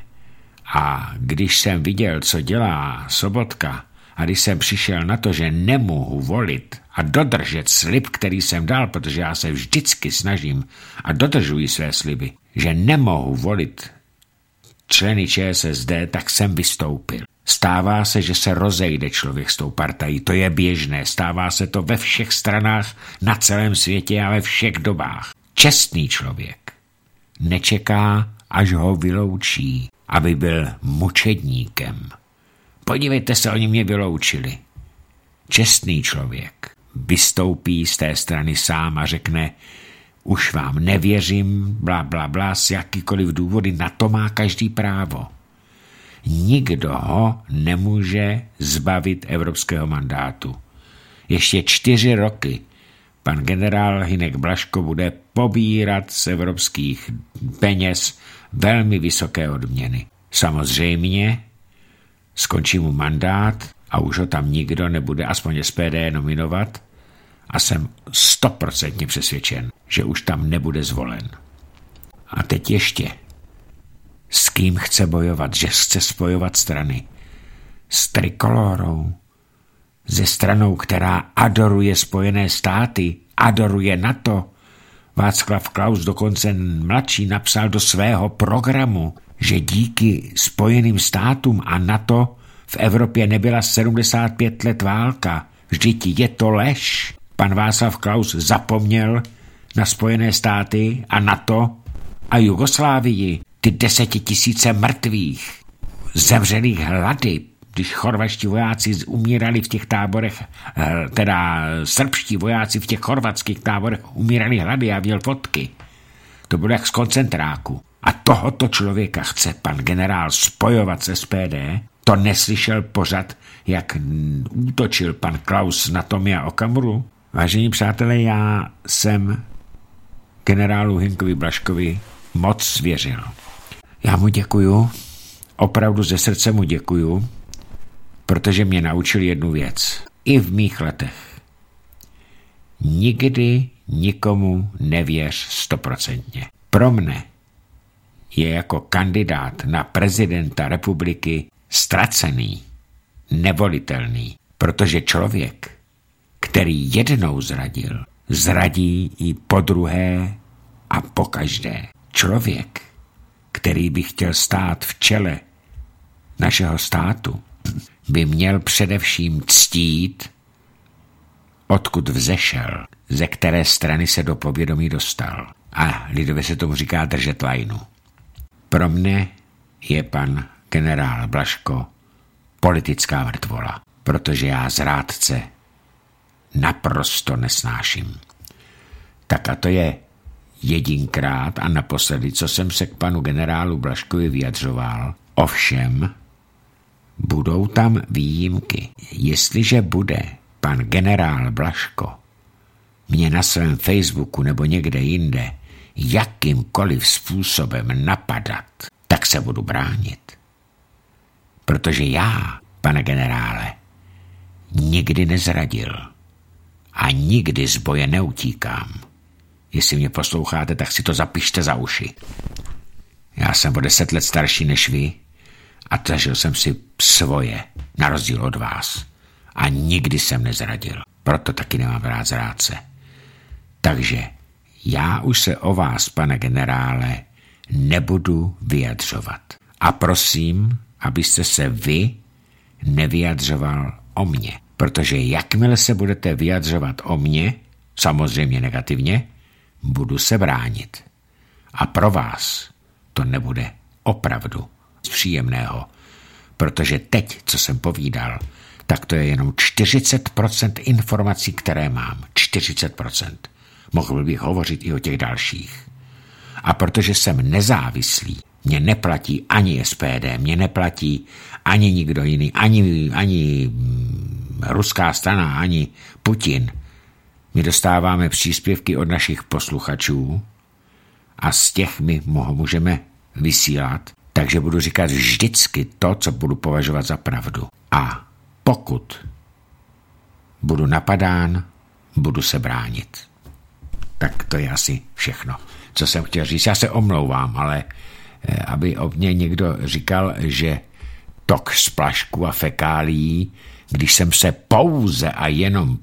a když jsem viděl, co dělá Sobotka, a když jsem přišel na to, že nemohu volit a dodržet slib, který jsem dal, protože já se vždycky snažím a dodržuji své sliby, že nemohu volit členy ČSSD, tak jsem vystoupil. Stává se, že se rozejde člověk s tou partají, to je běžné, stává se to ve všech stranách na celém světě a ve všech dobách. Čestný člověk nečeká, až ho vyloučí, aby byl mučedníkem. Podívejte se, oni mě vyloučili. Čestný člověk vystoupí z té strany sám a řekne, už vám nevěřím, bla, bla, bla, z jakýkoliv důvody, na to má každý právo. Nikdo ho nemůže zbavit evropského mandátu. Ještě 4 roky pan generál Hynek Blažko bude pobírat z evropských peněz velmi vysoké odměny. Samozřejmě skončí mu mandát a už ho tam nikdo nebude, aspoň SPD, nominovat a jsem 100% přesvědčen, že už tam nebude zvolen. A teď ještě. S kým chce bojovat? Že chce spojovat strany? S Trikolorou? Ze stranou, která adoruje Spojené státy, adoruje NATO? Václav Klaus, dokonce mladší, napsal do svého programu, že díky Spojeným státům a NATO v Evropě nebyla 75 let válka. Vždyť je to lež. Pan Václav Klaus zapomněl na Spojené státy a NATO a Jugoslávii. Ty 10 000 mrtvých, zemřelých hlady, když chorvačtí vojáci umírali v těch táborech, teda srbští vojáci v těch chorvatských táborech umírali hlady, já viděl fotky. To bylo jak z koncentráku. A tohoto člověka chce pan generál spojovat s SPD, to neslyšel pořad, jak útočil pan Klaus na Tomia Okamuru. Vážení přátelé, já jsem generálu Hynkovi Blažkovi moc věřil. Já mu děkuju, opravdu ze srdce mu děkuju, protože mě naučil jednu věc. I v mých letech. Nikdy nikomu nevěř 100%. Pro mne je jako kandidát na prezidenta republiky ztracený, nevolitelný, protože člověk, který jednou zradil, zradí i podruhé a pokaždé. Člověk, který by chtěl stát v čele našeho státu, by měl především ctít, odkud vzešel, ze které strany se do povědomí dostal. A lidově se tomu říká držet lajnu. Pro mne je pan generál Blažko politická mrtvola, protože já zrádce naprosto nesnáším. Tak a to je jedinkrát a naposledy, co jsem se k panu generálu Blažkovi vyjadřoval. Ovšem, budou tam výjimky. Jestliže bude pan generál Blažko mě na svém Facebooku nebo někde jinde jakýmkoliv způsobem napadat, tak se budu bránit. Protože já, pane generále, nikdy nezradil a nikdy z boje neutíkám. Jestli mě posloucháte, tak si to zapište za uši. Já jsem o 10 let starší než vy a zažil jsem si svoje, na rozdíl od vás. A nikdy jsem nezradil. Proto taky nemám rád zrádce. Takže já už se o vás, pane generále, nebudu vyjadřovat. A prosím, abyste se vy nevyjadřoval o mně. Protože jakmile se budete vyjadřovat o mně, samozřejmě negativně, budu se bránit. A pro vás to nebude opravdu příjemného. Protože teď, co jsem povídal, tak to je jenom 40% informací, které mám. 40%. Mohl bych hovořit i o těch dalších. A protože jsem nezávislý, mě neplatí ani SPD, mě neplatí ani nikdo jiný, ani ruská strana, ani Putin. My dostáváme příspěvky od našich posluchačů a z těch my můžeme vysílat, takže budu říkat vždycky to, co budu považovat za pravdu. A pokud budu napadán, budu se bránit. Tak to je asi všechno, co jsem chtěl říct. Já se omlouvám, ale aby o mě někdo říkal, že tok splašku a fekálií, když jsem se pouze a jenom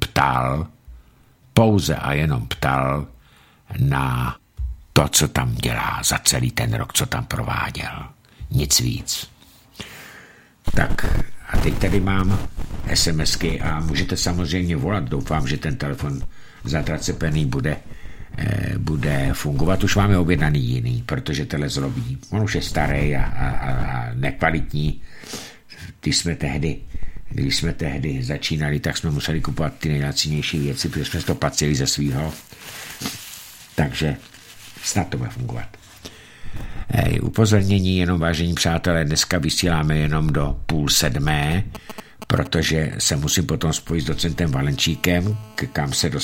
ptal na to, co tam dělá za celý ten rok, co tam prováděl. Nic víc. Tak a teď tady mám SMSky a můžete samozřejmě volat. Doufám, že ten telefon zatracepený bude fungovat. Už máme objednaný jiný, protože tenhle zlobí. On už je starý a nekvalitní. Když jsme tehdy začínali, tak jsme museli kupovat ty nejlacinější věci, protože jsme to placili ze svýho. Takže snad to bude fungovat. Upozornění jenom, vážení přátelé, dneska vysíláme jenom do 6:30, protože se musím potom spojit s docentem Valenčíkem, kam se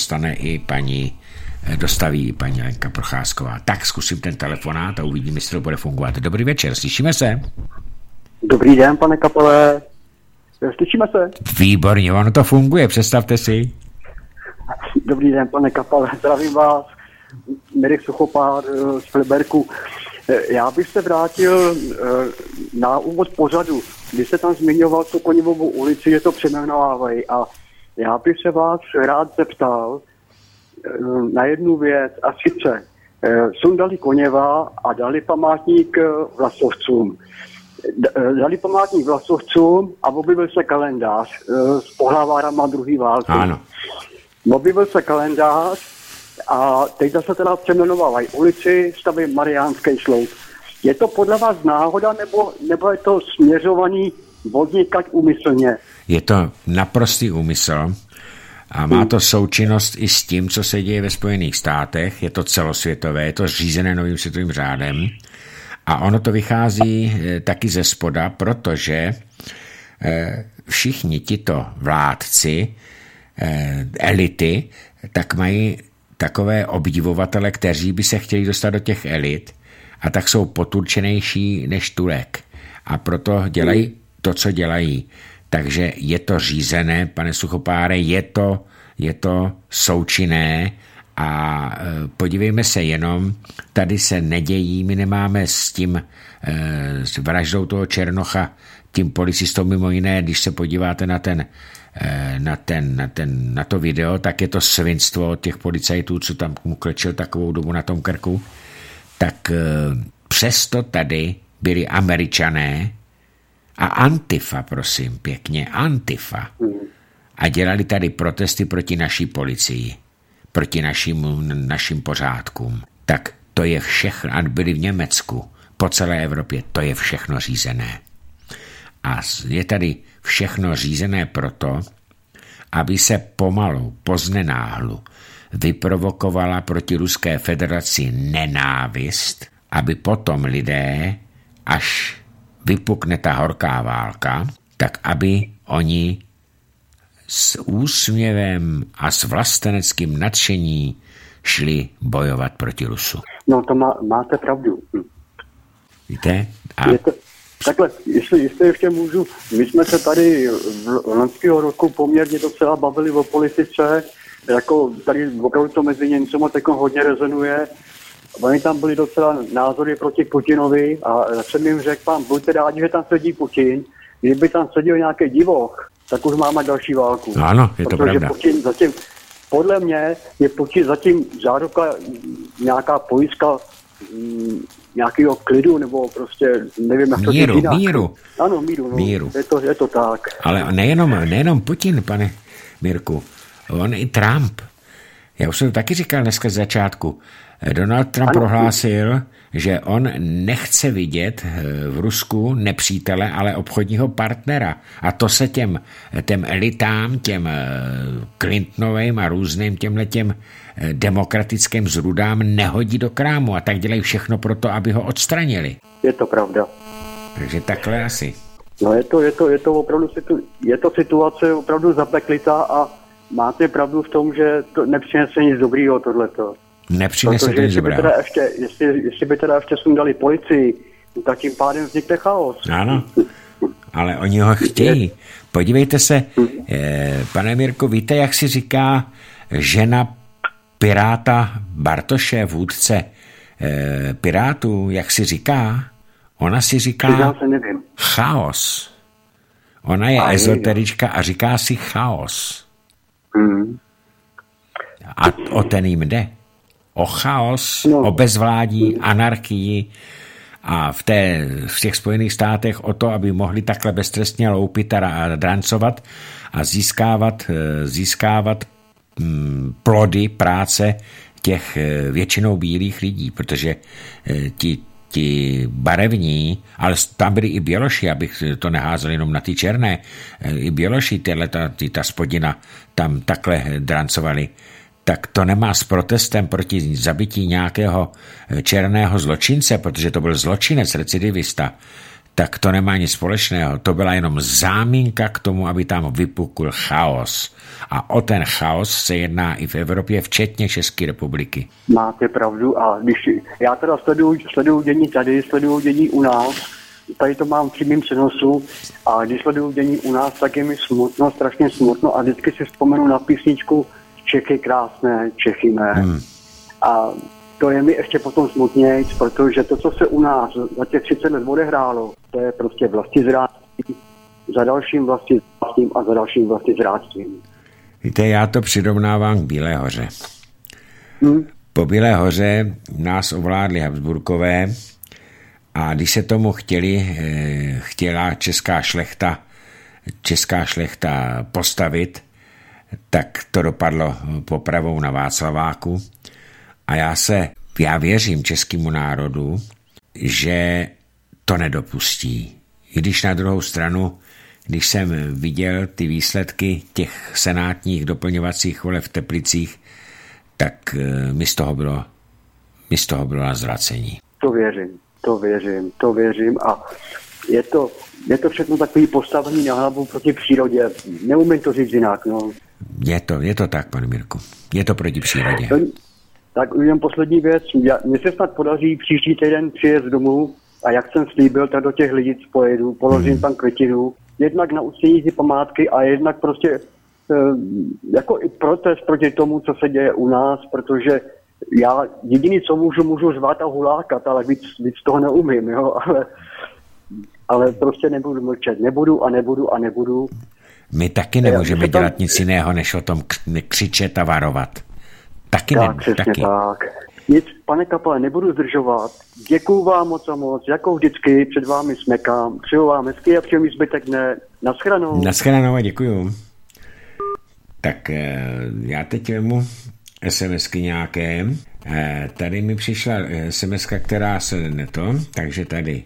dostaví paní Lenka Procházková. Tak zkusím ten telefonát a uvidíme, jestli to bude fungovat. Dobrý večer, slyšíme se? Dobrý den, pane Kapale. Slyšíme se? Výborně, ono to funguje, představte si. Dobrý den, pane Kapale, zdravím vás. Mirek Suchopár z Fliberku. Já bych se vrátil na úvod pořadu, kdy se tam zmiňoval tu Koněvovu ulici, že to přeměnovávají. A já bych se vás rád zeptal na jednu věc, a sice sundali Koněva a dali památník Vlasovcům. Dali památník Vlasovcům a objevil se kalendář s pohlavárama druhé války. Ano. Objevil se kalendář a teď zase teda přejmenovávají ulici, staví Mariánský sloup. Je to podle vás náhoda, nebo je to směřovaný vodníkať úmyslně? Je to naprostý úmysl a má to součinnost i s tím, co se děje ve Spojených státech. Je to celosvětové, je to řízené novým světovým řádem a ono to vychází taky ze spoda, protože všichni tito vládci, elity, tak mají takové obdivovatele, kteří by se chtěli dostat do těch elit a tak jsou poturčenější než Turek. A proto dělají to, co dělají. Takže je to řízené, pane Suchopáre, je to součinné a podívejme se jenom, tady se nedějí, my nemáme s tím s vraždou toho Černocha, tím policistou mimo jiné, když se podíváte na to video, tak je to svinstvo od těch policajtů, co tam mu klečil takovou dobu na tom krku. Tak přesto tady byli Američané a Antifa, prosím, pěkně, Antifa. A dělali tady protesty proti naší policii, proti našim pořádkům. Tak to je všechno, a byli v Německu, po celé Evropě, to je všechno řízené. A je tady všechno řízené proto, aby se pomalu, poznenáhlu vyprovokovala proti Ruské federaci nenávist, aby potom lidé, až vypukne ta horká válka, tak aby oni s úsměvem a s vlasteneckým nadšení šli bojovat proti Rusu. No to máte pravdu. Víte? Takhle, jestli ještě můžu, my jsme se tady v loňského roku poměrně docela bavili o politice, jako tady opravdu to mezi Němcema teď hodně rezonuje. Oni tam byli docela názory proti Putinovi a jsem jim řekl, pán, buďte rádi, že tam sedí Putin. Kdyby tam seděl nějaký divoch, tak už máme další válku. Ano, je to protože pravda. Putin zatím, podle mě je Putin zatím záruka nějaká pojistka nějakého klidu, nebo prostě nevím, jak to říct jinak. Míru. Ano, míru. No. Míru. Je to tak. Ale nejenom Putin, pane Mirku, on i Trump. Já už jsem to taky říkal dneska z začátku. Donald Trump prohlásil, že on nechce vidět v Rusku nepřítele, ale obchodního partnera. A to se těm elitám, těm Clintonovým a různým těm demokratickým zrudám nehodí do krámu a tak dělají všechno pro to, aby ho odstranili. Je to pravda. Takže takhle asi. No je to opravdu je to situace opravdu zapeklitá a máte pravdu v tom, že to nepřinese nic dobrýho tohleto. Nepřinese to nic dobrého. Jestli by teda ještě sundali policii, tak tím pádem vznikne chaos. Ano, ale oni ho chtějí. Podívejte se, pane Mirko, víte, jak si říká žena piráta Bartoše, vůdce pirátů, jak si říká? Ona si říká chaos. Ona je ezoterička a říká si chaos. A o ten jim jde. O chaos, o bezvládí, anarchii a v těch Spojených státech o to, aby mohli takhle beztrestně loupit a drancovat a získávat plody práce těch většinou bílých lidí, protože ti barevní, ale tam byli i běloši, abych to neházel jenom na ty černé, i běloši, ta spodina tam takhle drancovali, tak to nemá s protestem proti zabití nějakého černého zločince, protože to byl zločinec, recidivista, tak to nemá nic společného. To byla jenom záminka k tomu, aby tam vypukl chaos. A o ten chaos se jedná i v Evropě, včetně České republiky. Máte pravdu a když já teda sleduju dění tady, sleduju dění u nás, tady to mám v přímém přenosu a když sleduju dění u nás, tak je mi smutno, strašně smutno a vždycky si vzpomenu na písničku Čechy krásné, Čechy mé. A to je mi ještě potom smutnějc, protože to, co se u nás za těch 30 let odehrálo, to je prostě vlastizrádství, za dalším vlastizrádstvím a za dalším vlastizrádstvím. Víte, já to přirovnávám k Bílé hoře. Po Bílé hoře nás ovládli Habsburkové a když se tomu chtěla česká šlechta postavit, tak to dopadlo popravou na Václaváku a já věřím českému národu, že to nedopustí. I když na druhou stranu, když jsem viděl ty výsledky těch senátních doplňovacích voleb v Teplicích, tak mi z toho bylo na zvracení. To věřím a je to všechno takový postavení na hlavu proti přírodě. Neumím to říct jinak, no. Je to tak, pane Mirku. Je to proti přírodě. Tak jen poslední věc. Mně se snad podaří příští týden přijet domů a jak jsem slíbil, tak do těch Lidic pojedu, položím tam květinu. Jednak na uctění ty památky a jednak prostě jako i protest proti tomu, co se děje u nás, protože já jediný, co můžu řvát a hulákat, ale víc toho neumím, jo, ale prostě nebudu mlčet. Nebudu. My taky nemůžeme dělat nic jiného, než o tom křičet a varovat. Taky. Tak. Nic, pane Kapale, nebudu zdržovat. Děkuju vám moc a moc, jako vždycky, před vámi smekám. Přeju vám hezky a přeju mi zbytek dne. Naschranou. Naschranou a děkuju. Tak já teď vemu SMSky nějaké. Tady mi přišla SMSka, která se takže tady.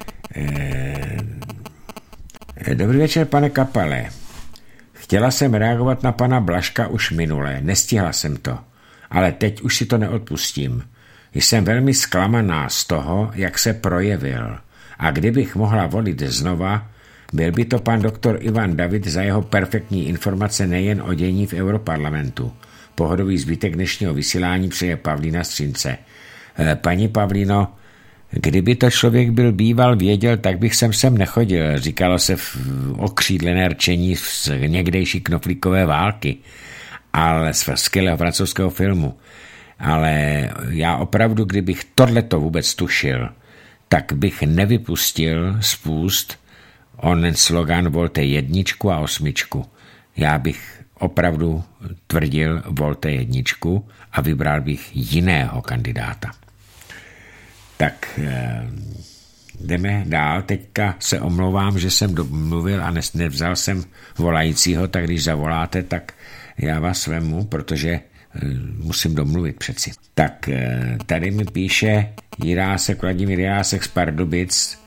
Dobrý večer, pane Kapale. Chtěla jsem reagovat na pana Blažka už minule, nestihla jsem to, ale teď už si to neodpustím. Jsem velmi zklamaná z toho, jak se projevil. A kdybych mohla volit znova, byl by to pan doktor Ivan David za jeho perfektní informace nejen o dění v Europarlamentu. Pohodový zbytek dnešního vysílání přeje Pavlína Střince. Paní Pavlíno, kdyby to člověk byl býval věděl, tak bych sem nechodil. Říkalo se v okřídlené rčení z někdejší knoflíkové války, ale z skvělého francouzského filmu. Ale já opravdu, kdybych tohleto vůbec tušil, tak bych nevypustil z půst onen slogan volte 1 a 8. Já bych opravdu tvrdil volte 1 a vybral bych jiného kandidáta. Tak jdeme dál. Teďka se omlouvám, že jsem domluvil a nevzal jsem volajícího, tak když zavoláte, tak já vás vemu, protože musím domluvit přeci. Tak tady mi píše Vladimír Jirásek z Pardubic.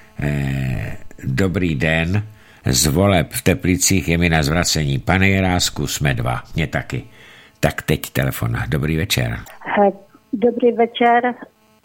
Dobrý den, z voleb v Teplicích je mi na zvracení. Pane Jirásku, jsme 2, mě taky. Tak teď telefon. Dobrý večer. Dobrý večer.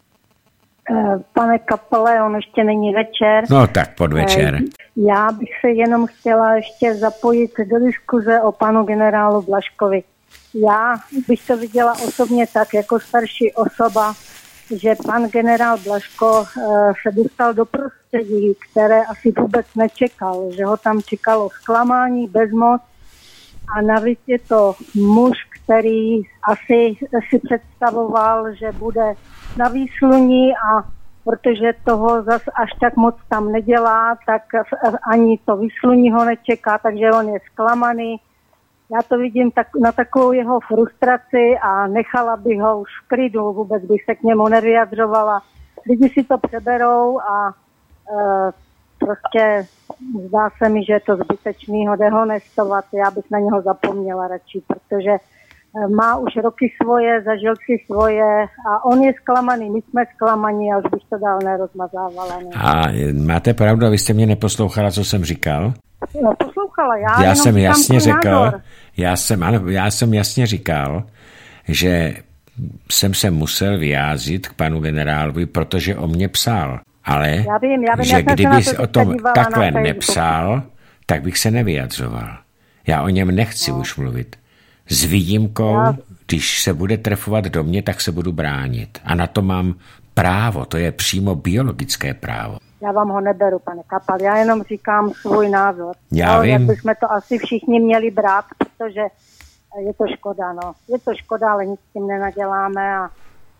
Pane Kapale, on ještě není večer. No tak podvečer. Já bych se jenom chtěla ještě zapojit do diskuze o panu generálu Blažkovi. Já bych to viděla osobně tak, jako starší osoba, že pan generál Blažko se dostal do prostředí, které asi vůbec nečekal, že ho tam čekalo zklamání, bezmoc a navíc je to muž, který asi si představoval, že bude na výsluní a protože toho zas až tak moc tam nedělá, tak ani to výsluní ho nečeká, takže on je zklamaný. Já to vidím na takovou jeho frustraci a nechala bych ho už v klidu, vůbec bych se k němu nevyjadřovala. Lidi si to přeberou a prostě zdá se mi, že je to zbytečný ho dehonestovat. Já bych na něho zapomněla radši, protože má už roky svoje, zažil si svoje a on je zklamaný, my jsme zklamaní a už bych to dál nerozmazávala. Ne? A máte pravdu, vy jste mě neposlouchala, co jsem říkal? No, poslouchala, já jsem jasně řekl, já jsem jasně říkal, že jsem se musel vyjádřit k panu generálovi, protože o mě psal. Ale já vím, že kdyby o tom takhle nepsal, tak bych se nevyjadřoval. Já o něm nechci už mluvit. S výjimkou, když se bude trefovat do mě, tak se budu bránit. A na to mám právo, to je přímo biologické právo. Já vám ho neberu, pane Kapal, já jenom říkám svůj názor. Já vím. Jak bychom to asi všichni měli brát, protože je to škoda, no. Je to škoda, ale nic s tím nenaděláme a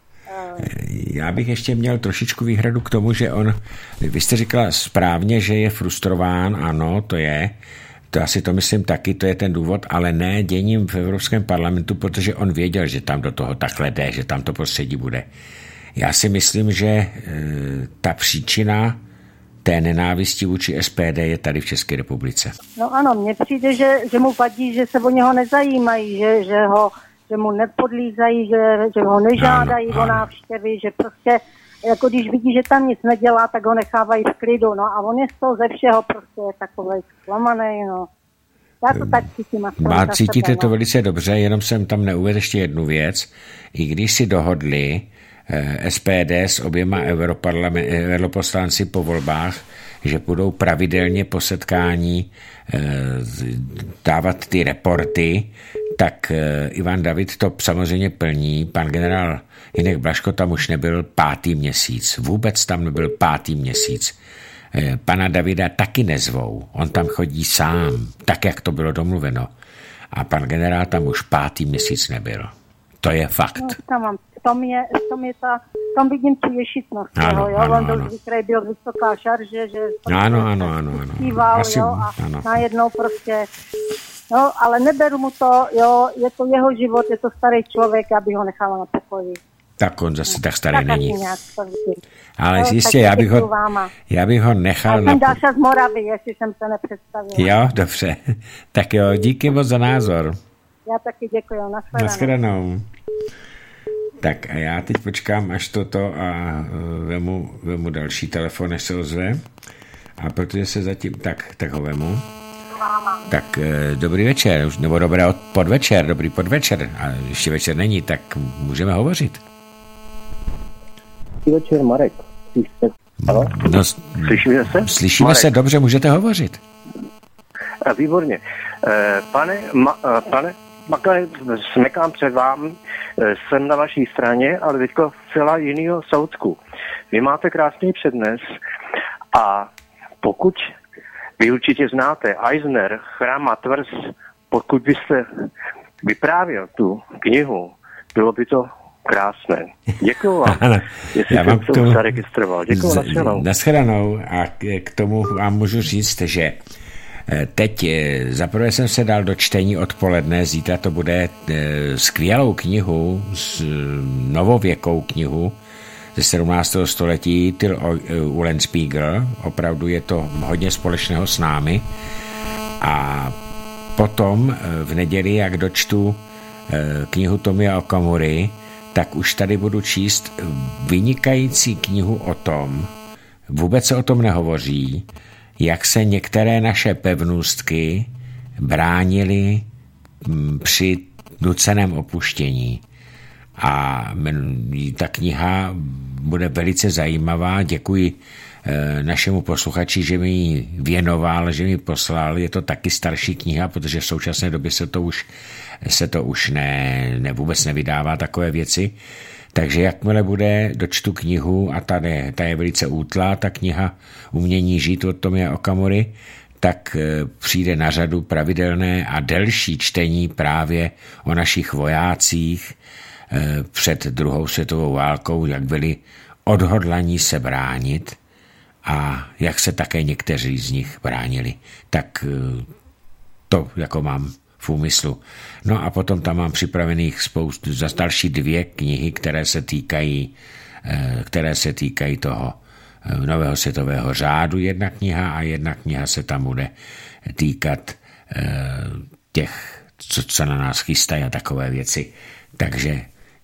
já bych ještě měl trošičku výhradu k tomu, že vy jste říkala správně, že je frustrován, ano, to je, to asi to myslím taky, to je ten důvod, ale ne děním v Evropském parlamentu, protože on věděl, že tam do toho takhle jde, že tam to prostředí bude. Já si myslím, že ta příčina té nenávisti vůči SPD je tady v České republice. No ano, mně přijde, že mu vadí, že se o něho nezajímají, že mu nepodlízají, že ho nežádají o návštěvy, že prostě jako když vidí, že tam nic nedělá, tak ho nechávají v klidu, no a on je z toho ze všeho prostě takovej zklamanej, no. Já to tak cítím. Cítíte to velice dobře, jenom jsem tam neuvedl ještě jednu věc. I když si dohodli SPD s oběma europoslanci po volbách, že budou pravidelně po setkání dávat ty reporty, tak Ivan David to samozřejmě plní. Pan generál Hynek Blažko tam už nebyl 5. měsíc. Vůbec tam nebyl 5. měsíc. Pana Davida taky nezvou. On tam chodí sám, tak, jak to bylo domluveno. A pan generál tam už 5. měsíc nebyl. To je fakt. No, tam vidím tu ješitnost. On byl zvyklý, byl vysoká šarže, že ano. Zpíval, a najednou prostě. No, ale neberu mu to, jo, je to jeho život, je to starý člověk, já bych ho nechala na pokoji. Tak on zase tak starý není. Ale no, jistě, já bych ho nechal na... Já jsem Dáša z Moravy, jestli jsem se nepředstavila. Jo, dobře. Tak jo, díky moc za názor. Já taky děkuji, nashledanou. Tak a já teď počkám až toto a vemu další telefon, než se ozve. A protože se zatím... Tak ho vemu. Tak dobrý večer, nebo dobrý podvečer. A ještě večer není, tak můžeme hovořit. Dobrý večer, Marek. No, slyšíme se? Slyšíme Marek. Se, dobře, můžete hovořit. Výborně. Pane Makale, smekám před vám, jsem na vaší straně, ale teďko zcela jinýho soudku. Vy máte krásný přednes a pokud vy určitě znáte Eisner, Chrám a tvrz, pokud byste vyprávěl tu knihu, bylo by to krásné. Děkuju vám. Jestli já vám jsem to zaregistroval. Děkuju, nashledanou. A k tomu vám můžu říct, že teď zaprvé jsem se dal do čtení odpoledne, zítra to bude skvělou knihu, novověkou knihu ze 17. století, Till Eulenspiegel, opravdu je to hodně společného s námi. A potom v neděli, jak dočtu knihu Tomia Okamury, tak už tady budu číst vynikající knihu o tom, vůbec se o tom nehovoří, jak se některé naše pevnostky bránily při nuceném opuštění. A ta kniha bude velice zajímavá. Děkuji našemu posluchači, že mi ji věnoval, že mi poslal. Je to taky starší kniha, protože v současné době se to už vůbec nevydává takové věci. Takže jakmile dočtu knihu, a ta je velice útlá, ta kniha Umění žít od Tomia Okamury, tak přijde na řadu pravidelné a delší čtení právě o našich vojácích před druhou světovou válkou, jak byli odhodlaní se bránit a jak se také někteří z nich bránili. Tak to jako mám v úmyslu. No a potom tam mám připravených spoustu, za další 2 knihy, které se týkají toho nového světového řádu, jedna kniha, a jedna kniha se tam bude týkat těch, co na nás chystají a takové věci. Takže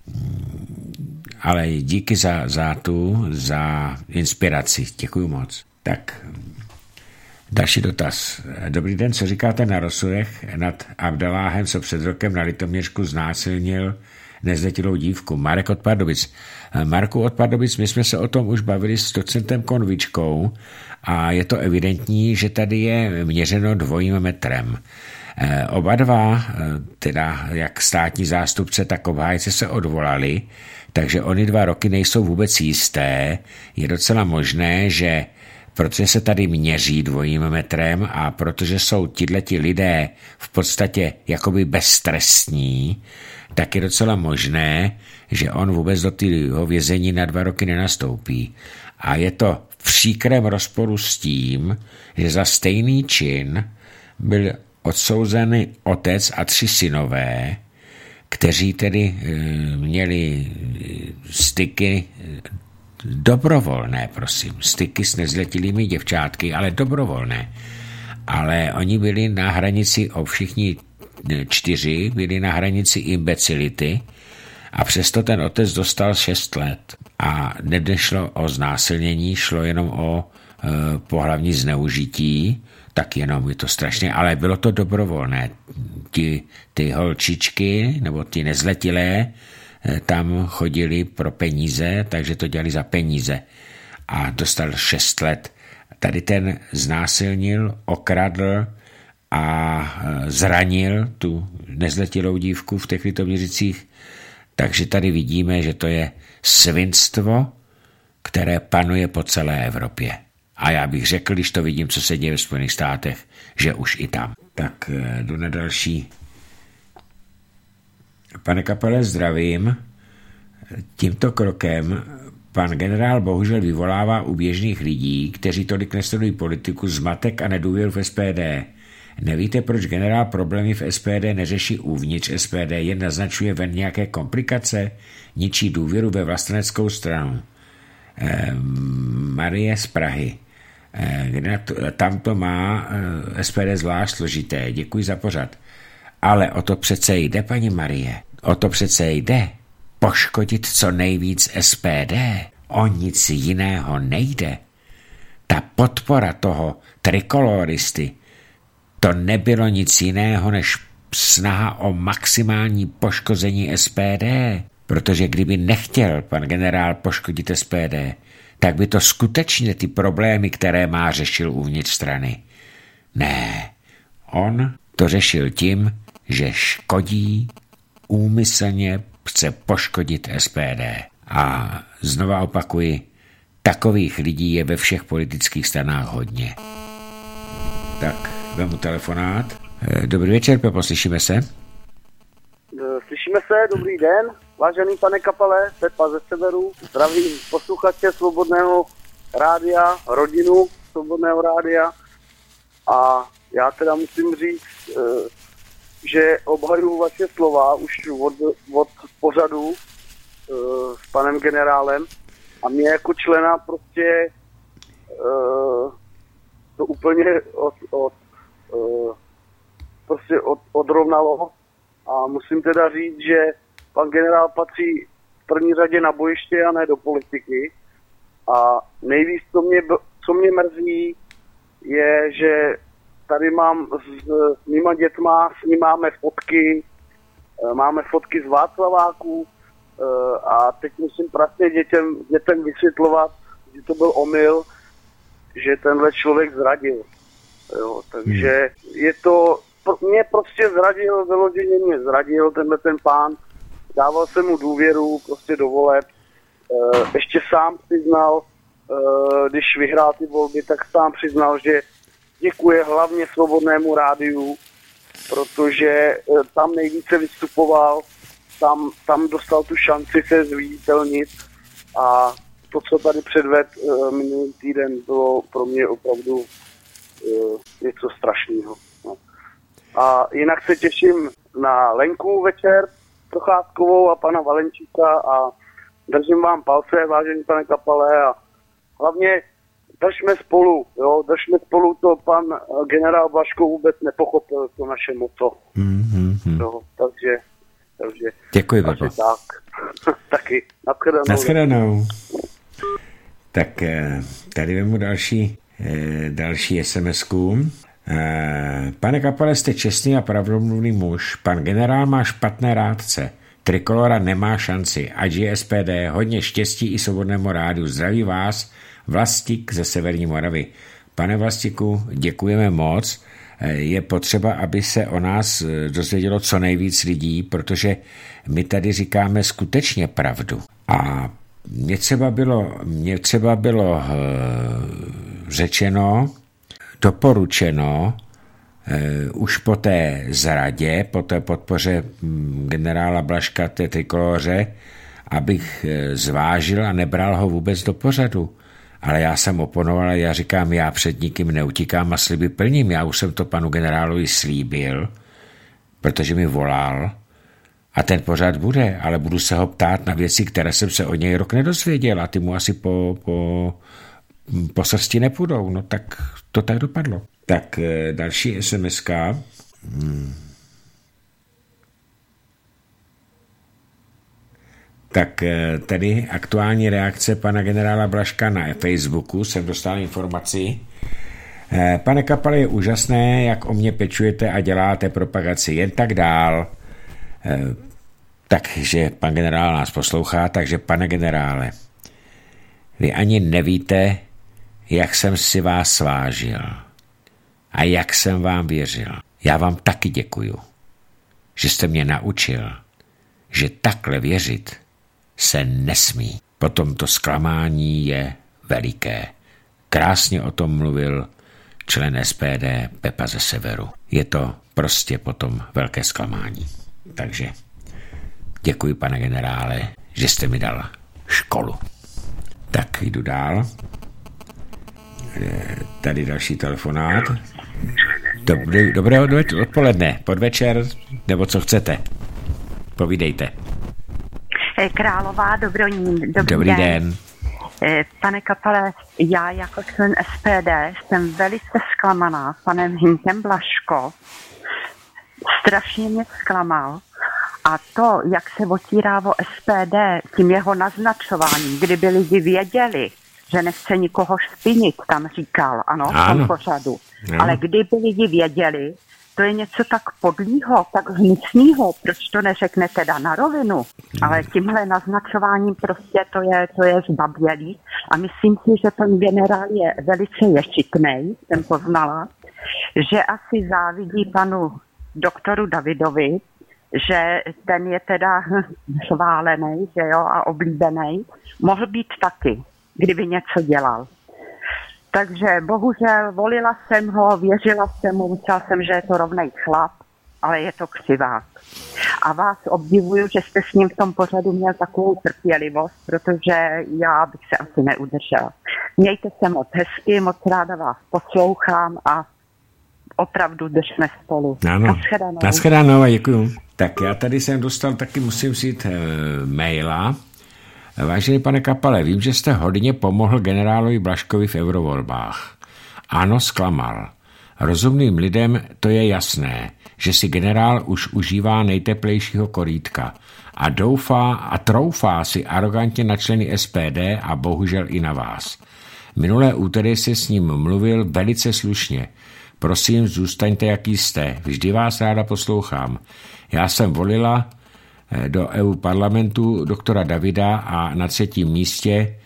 ale díky za inspiraci. Děkuju moc. Tak další dotaz. Dobrý den, co říkáte na rozsudek nad Abdaláhem, co před rokem na Litoměřsku znásilnil nezletilou dívku? Marek od Pardubic. Marku od Pardubic, my jsme se o tom už bavili s docentem Konvičkou a je to evidentní, že tady je měřeno 2 metrem. Oba dva, teda jak státní zástupce, tak obhájce se odvolali, takže oni 2 roky nejsou vůbec jisté. Je docela možné, že protože se tady měří 2 metrem a protože jsou tihleti lidé v podstatě jakoby beztrestní, tak je docela možné, že on vůbec do tého vězení na 2 roky nenastoupí. A je to v příkrém rozporu s tím, že za stejný čin byl odsouzený otec a 3 synové, kteří tedy měli styky dobrovolné, prosím, styky s nezletilými děvčátky, ale dobrovolné. Ale oni byli na hranici, všichni 4 byli na hranici imbecility a přesto ten otec dostal 6 let. A nešlo o znásilnění, šlo jenom o pohlavní zneužití, tak jenom je to strašně, ale bylo to dobrovolné. Ty holčičky, nebo ty nezletilé, tam chodili pro peníze, takže to dělali za peníze. A dostal 6 let. Tady ten znásilnil, okradl a zranil tu nezletilou dívku v těch Litoměřicích. Takže tady vidíme, že to je svinstvo, které panuje po celé Evropě. A já bych řekl, když to vidím, co se děje ve Spojených státech, že už i tam. Tak jdu na další. Pane Kapele, zdravím. Tímto krokem pan generál bohužel vyvolává u běžných lidí, kteří tolik nesledují politiku, zmatek a nedůvěru v SPD. Nevíte, proč generál problémy v SPD neřeší uvnitř SPD, jen naznačuje ven nějaké komplikace, ničí důvěru ve vlasteneckou stranu. Marie z Prahy. Tam to má SPD zvlášť složité. Děkuji za pořad. Ale o to přece jde, paní Marie. O to přece jde. Poškodit co nejvíc SPD. O nic jiného nejde. Ta podpora toho trikoloristy, to nebylo nic jiného než snaha o maximální poškození SPD. Protože kdyby nechtěl pan generál poškodit SPD, tak by to skutečně ty problémy, které má, řešil uvnitř strany. Ne, on to řešil tím, že škodí, úmyslně chce poškodit SPD. A znova opakuji, takových lidí je ve všech politických stranách hodně. Tak, vemu telefonát. Dobrý večer, Pepo, slyšíme se? Slyšíme se, dobrý den, vážený pane Kapale, Pepa ze Severu, zdravím posluchače Svobodného rádia, rodinu Svobodného rádia a já teda musím říct, že obhajuju vaše slova už od pořadu s panem generálem a mě jako člena prostě to úplně odrovnalo a musím teda říct, že pan generál patří v první řadě na bojiště a ne do politiky a nejvíc, co mě mrzí, je, že tady mám s mýma dětma, s ním máme fotky z Václaváků a teď musím prostě dětem vysvětlovat, že to byl omyl, že tenhle člověk zradil. Jo, takže je to, mě prostě zradil, vyloženě mě zradil tenhle ten pán, dával jsem mu důvěru prostě do voleb, ještě sám přiznal, když vyhrál ty volby, tak sám přiznal, že děkuje hlavně Svobodnému rádiu, protože tam nejvíce vystupoval, tam dostal tu šanci se zviditelnit a to, co tady předvedl minulý týden, bylo pro mě opravdu něco strašného. No. A jinak se těším na Lenku večer Procházkovou a pana Valenčíka a držím vám palce, vážený pane Kapale, a hlavně držme spolu, to pan generál Blaško vůbec nepochopil to naše motto. No, takže děkuji, Pepo. Tak. Taky. Naschledanou. Tak tady vemu další SMS-ku. Pane Kapale, jste čestný a pravdomluvný muž. Pan generál má špatné rádce. Trikolora nemá šanci. Ať je SPD. Hodně štěstí i Svobodnému rádiu. Zdraví vás, Vlastík ze Severní Moravy. Pane Vlastíku, děkujeme moc. Je potřeba, aby se o nás dozvědělo co nejvíc lidí, protože my tady říkáme skutečně pravdu. A mně třeba bylo řečeno, doporučeno už po té zradě, po té podpoře generála Blaška té Trikoloře, abych zvážil a nebral ho vůbec do pořadu. Ale já jsem oponoval a já říkám, já před nikým neutíkám a sliby plním. Já už jsem to panu generálovi slíbil, protože mi volal a ten pořád bude, ale budu se ho ptát na věci, které jsem se od něj rok nedozvěděl a ty mu asi po srsti nepůjdou. No tak to tak dopadlo. Tak další SMS-ka. Tak tady aktuální reakce pana generála Blaška na Facebooku. Jsem dostal informaci. Pane Kapale, je úžasné, jak o mě pečujete a děláte propagaci. Jen tak dál. Takže pan generál nás poslouchá, takže pane generále, vy ani nevíte, jak jsem si vás vážil a jak jsem vám věřil. Já vám taky děkuju, že jste mě naučil, že takhle věřit se nesmí. Potom to zklamání je veliké. Krásně o tom mluvil člen SPD Pepa ze Severu. Je to prostě potom velké zklamání. Takže děkuji, pane generále, že jste mi dal školu. Tak jdu dál. Tady další telefonát. Dobré odpoledne, podvečer, nebo co chcete. Povídejte. Králová Dobronín. Dobrý den. Pane Kapale, já jako člen SPD jsem velice zklamaná panem Hinkem Blaško. Strašně mě zklamal. A to, jak se otírá o SPD, tím jeho naznačováním, kdyby lidi věděli, že nechce nikoho špinit, tam říkal, ano. V tom pořadu. Ano. Ale kdyby lidi věděli, to je něco tak podlýho, tak vnitřního, proč to neřekne teda na rovinu, ale tímhle naznačováním prostě to je zbabělý a myslím si, že ten generál je velice ješitnej, jsem poznala, že asi závidí panu doktoru Davidovi, že ten je teda chválený, že jo, a oblíbený, mohl být taky, kdyby něco dělal. Takže bohužel volila jsem ho, věřila jsem mu, myslela jsem, že je to rovnej chlap, ale je to křivák. A vás obdivuju, že jste s ním v tom pořadu měl takovou trpělivost, protože já bych se asi neudržela. Mějte se moc hezky, moc ráda vás poslouchám a opravdu držme spolu. Ano, naschledanou a děkuju. Tak já tady jsem dostal taky, musím říct, maila Vážený pane Kapale, vím, že jste hodně pomohl generálovi Blažkovi v eurovolbách. Ano, zklamal. Rozumným lidem to je jasné, že si generál už užívá nejteplejšího korítka a doufá a troufá si arogantně na členy SPD a bohužel i na vás. Minulé úterý se s ním mluvil velice slušně. Prosím, zůstaňte, jaký jste. Vždy vás ráda poslouchám. Já jsem volila do EU parlamentu doktora Davida a na 3. místě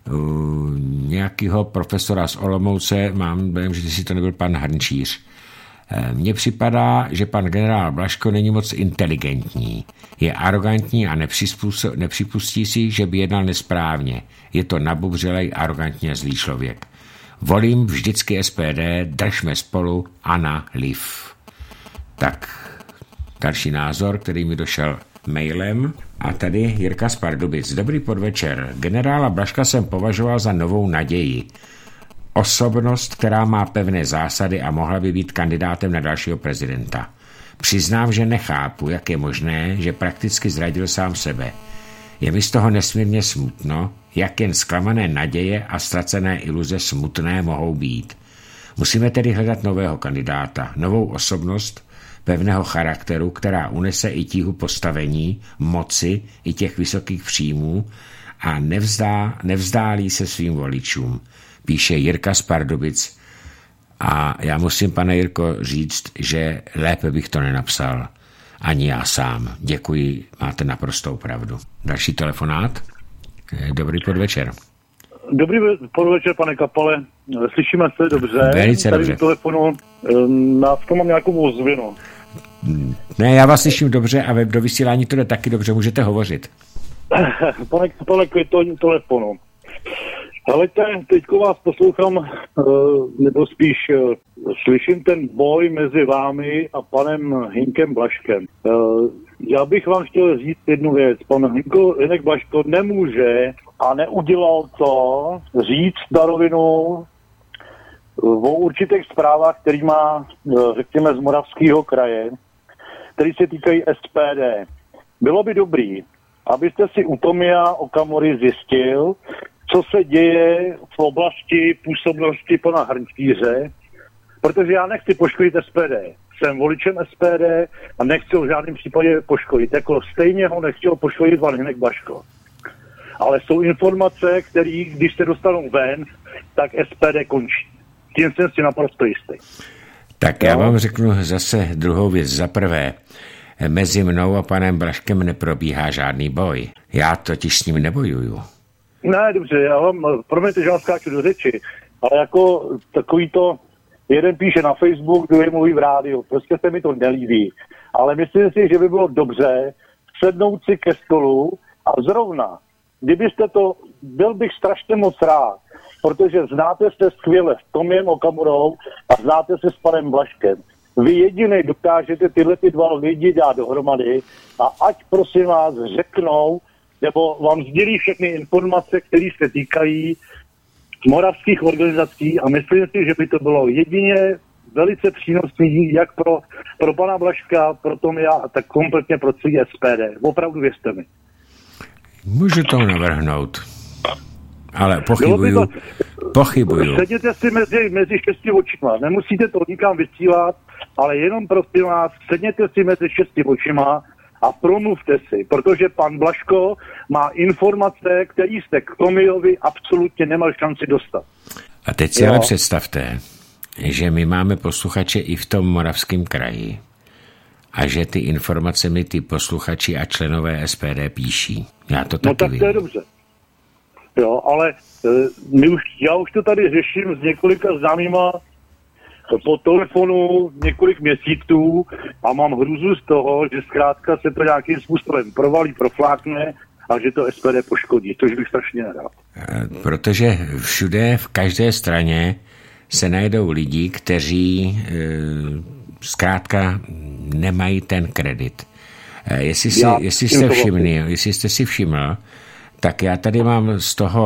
nějakého profesora z Olomouce, vím, že si to nebyl pan Hrnčíř. Mně připadá, že pan generál Blažko není moc inteligentní. Je arrogantní a nepřipustí si, že by jednal nesprávně. Je to nabubřelej, arrogantně zlý člověk. Volím vždycky SPD, držme spolu, Anna Liv. Tak, další názor, který mi došel mailem. A tady Jirka z Pardubic. Dobrý podvečer. Generála Blažka jsem považoval za novou naději. Osobnost, která má pevné zásady a mohla by být kandidátem na dalšího prezidenta. Přiznám, že nechápu, jak je možné, že prakticky zradil sám sebe. Je mi z toho nesmírně smutno, jak jen zklamané naděje a ztracené iluze smutné mohou být. Musíme tedy hledat nového kandidáta, novou osobnost, pevného charakteru, která unese i tíhu postavení, moci i těch vysokých příjmů a nevzdálí se svým voličům, píše Jirka z Pardubic. A já musím, pane Jirko, říct, že lépe bych to nenapsal. Ani já sám. Děkuji, máte naprostou pravdu. Další telefonát. Dobrý podvečer. Dobrý podvečer, pane Kapale. Slyšíme se dobře. Velice dobře. Tady telefonu v tom mám nějakou ozvěnu. Ne, já vás slyším dobře a do vysílání to jde taky dobře, můžete hovořit. Pane Kapale, kvitoní telefonu. Helejte, teďko vás poslouchám, nebo spíš slyším ten boj mezi vámi a panem Hinkem Blažkem. Já bych vám chtěl říct jednu věc. Pan Hinek Blažko nemůže a neudělal to říct na rovinu o určitých zprávách, který má, řekněme, z Moravského kraje, který se týkají SPD. Bylo by dobrý, abyste si u Tomia Okamury zjistil, co se děje v oblasti působnosti pana Hrnčíře, protože já nechci poškodit SPD. Jsem voličem SPD a nechci ho v žádném případě poškodit. Jako stejně ho nechtěl poškodit pan Hinek Blažko. Ale jsou informace, které, když se dostanou ven, tak SPD končí. Tím jsem si naprosto jistý. Tak já vám řeknu zase druhou věc. Za prvé, mezi mnou a panem Blažkem neprobíhá žádný boj. Já totiž s ním nebojuju. Ne, dobře, já vám, promiňte, že vám skáču do řeči, ale jako takový to, jeden píše na Facebook, druhý mluví v rádiu, prostě se mi to nelíbí. Ale myslím si, že by bylo dobře sednout si ke stolu a zrovna, kdybyste to, byl bych strašně moc rád, protože znáte se skvěle s Tomiem Okamurou a znáte se s panem Blažkem. Vy jediný dokážete tyhle dva lidi dát dohromady a ať prosím vás řeknou, nebo vám sdělí všechny informace, které se týkají moravských organizací a myslím si, že by to bylo jedině velice přínosný jak pro pana Blažka, pro Tomia a tak kompletně pro celý SPD. Opravdu věřte mi. Můžu to navrhnout, ale pochybuju. Sedněte si mezi 6 očima, nemusíte to nikam vysílat, ale jenom prosím vás, sedněte si mezi 6 očima a promluvte si, protože pan Blažko má informace, které jste k Tomiovi absolutně nemal šanci dostat. A teď si ale představte, že my máme posluchače i v tom Moravském kraji a že ty informace mi ty posluchači a členové SPD píší. Já to taky tak vím. To je dobře. Jo, ale já už to tady řeším s několika známýma po telefonu několik měsíců a mám hruzu z toho, že zkrátka se to nějakým způsobem provalí, proflákne a že to SPD poškodí, což bych strašně nerád. Protože všude, v každé straně se najdou lidi, kteří zkrátka nemají ten kredit. Jestli jste si všiml, tak já tady mám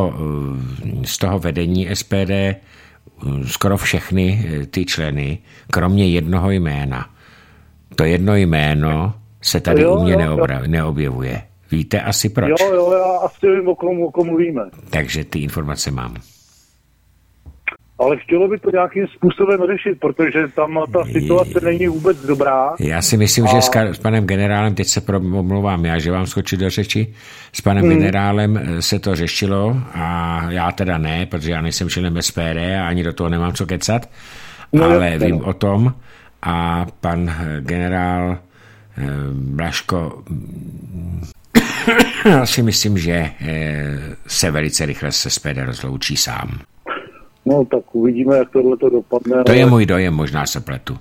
z toho vedení SPD skoro všechny ty členy, kromě jednoho jména. To jedno jméno se tady u mě neobjevuje. Víte asi proč? Jo, já asi vím, o kom mluvíme. Takže ty informace mám. Ale chtělo by to nějakým způsobem řešit, protože tam ta situace není vůbec dobrá. Já si myslím, že s panem generálem, teď se omlouvám já, že vám skočit do řeči, s panem generálem se to řešilo a já teda ne, protože já nejsem členem SPD a ani do toho nemám co kecat, ale vím o tom a pan generál Blažko já si myslím, že se velice rychle se SPD rozloučí sám. No tak uvidíme, jak tohleto dopadne. To je můj dojem, možná se pletu.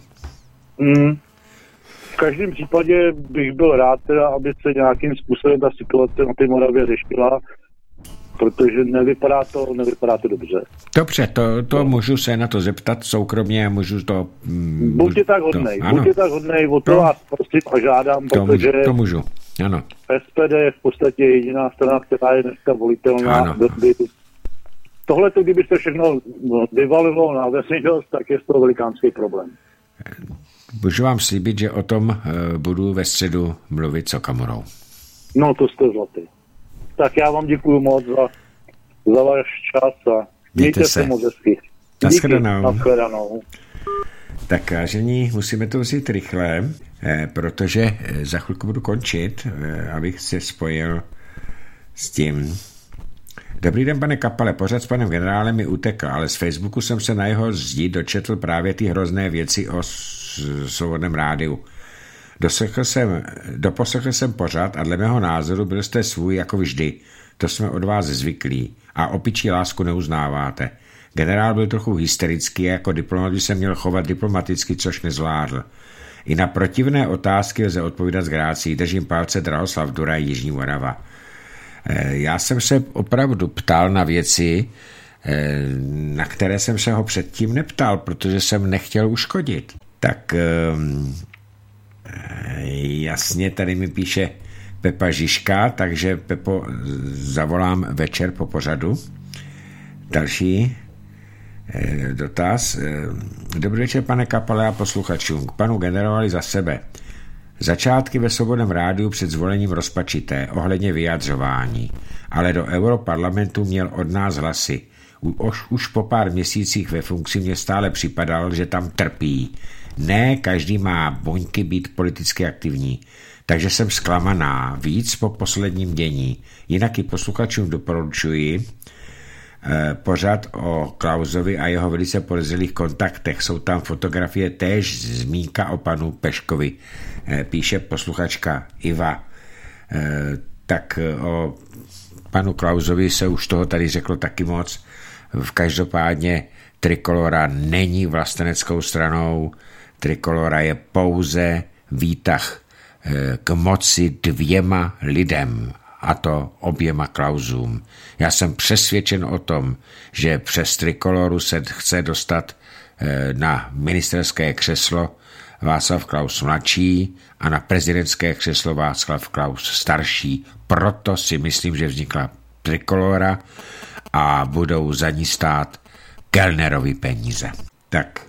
V každém případě bych byl rád teda, aby se nějakým způsobem ta situace na té Moravě řešila, protože nevypadá to dobře. Dobře, to můžu se na to zeptat soukromně, můžu to... Buďte tak hodnej, o to vás prostě požádám, protože... To můžu, ano. SPD je v podstatě jediná strana, která je dneska volitelná. Tohle, kdyby se všechno vyvalilo na veřejnost, tak je to velikánský problém. Můžu vám slíbit, že o tom budu ve středu mluvit s Okamurou. No, to jste zlatý. Tak já vám děkuju moc za váš čas a mějte se moc hezky. Naschledanou. Tak vážení, musíme to vzít rychle, protože za chvilku budu končit, abych se spojil s tím. Dobrý den, pane Kapale, pořád s panem generálem mi utekl, ale z Facebooku jsem se na jeho zdi dočetl právě ty hrozné věci o Svobodném rádiu. Doposlechl jsem pořád a dle mého názoru byl jste svůj jako vždy. To jsme od vás zvyklí a opičí lásku neuznáváte. Generál byl trochu hysterický a jako diplomat by se měl chovat diplomaticky, což nezvládl. I na protivné otázky lze odpovídat s grácií. Držím palce, Drahoslav Duraj, Jižní Morava. Já jsem se opravdu ptal na věci, na které jsem se ho předtím neptal, protože jsem nechtěl uškodit. Tak jasně, tady mi píše Pepa Žižka, takže Pepo, zavolám večer po pořadu. Další dotaz. Dobrý večer, pane Kapale a posluchačům. K panu generáli za sebe. Začátky ve Svobodném rádiu před zvolením rozpačité ohledně vyjadřování, ale do Europarlamentu měl od nás hlasy. Už po pár měsících ve funkci mě stále připadal, že tam trpí. Ne každý má buňky být politicky aktivní, takže jsem zklamaná víc po posledním dění. Jinak i posluchačům doporučuji pořad o Klausovi a jeho velice podezřelých kontaktech. Jsou tam fotografie, též zmínka o panu Peškovi, píše posluchačka Iva. Tak o panu Klausovi se už toho tady řeklo taky moc. Každopádně Trikolora není vlasteneckou stranou, Trikolora je pouze výtah k moci dvěma lidem, a to oběma Klausům. Já jsem přesvědčen o tom, že přes Trikoloru se chce dostat na ministerské křeslo Václav Klaus mladší a na prezidentské křeslo Václav Klaus starší. Proto si myslím, že vznikla Trikolora a budou za ní stát Kellnerovy peníze. Tak,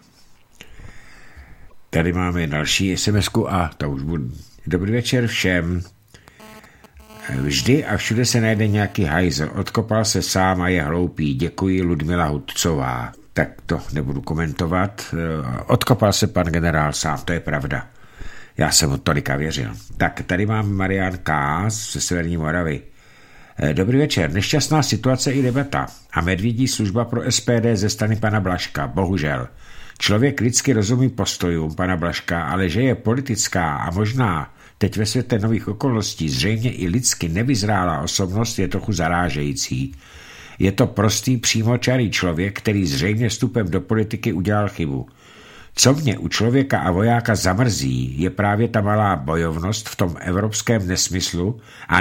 tady máme další SMS-ku a to už bude. Dobrý večer všem. Vždy a všude se najde nějaký hajzl. Odkopal se sám a je hloupý. Děkuji, Ludmila Hudcová. Tak to nebudu komentovat. Odkopal se pan generál sám, to je pravda. Já jsem mu tolika věřil. Tak tady mám Marian K. ze Severní Moravy. Dobrý večer. Nešťastná situace i debata a medvědí služba pro SPD ze strany pana Blažka. Bohužel. Člověk lidsky rozumí postojům pana Blažka, ale že je politická a možná teď ve světle nových okolností zřejmě i lidsky nevyzrálá osobnost je trochu zarážející. Je to prostý přímočarý člověk, který zřejmě vstupem do politiky udělal chybu. Co mě u člověka a vojáka zamrzí, je právě ta malá bojovnost v tom evropském nesmyslu a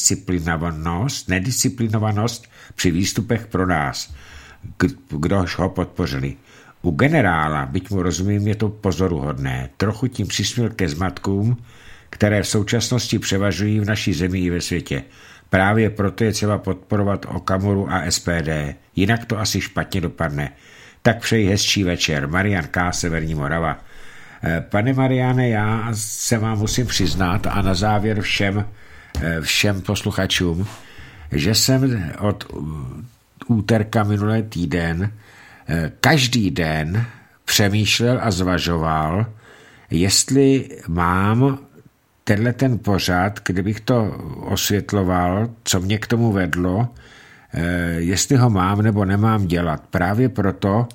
nedisciplinovanost při výstupech pro nás, kdož ho podpořili. U generála, byť mu rozumím, je to pozoruhodné. Trochu tím přispěl ke zmatkům, které v současnosti převažují v naší zemi i ve světě. Právě proto je třeba podporovat Okamuru a SPD. Jinak to asi špatně dopadne. Tak přeji hezčí večer. Marian K. Severní Morava. Pane Mariane, já se vám musím přiznat a na závěr všem všem posluchačům, že jsem od úterka minulý týden každý den přemýšlel a zvažoval, jestli mám ten pořad, kdybych to osvětloval, co mě k tomu vedlo, jestli ho mám nebo nemám dělat. Právě proto,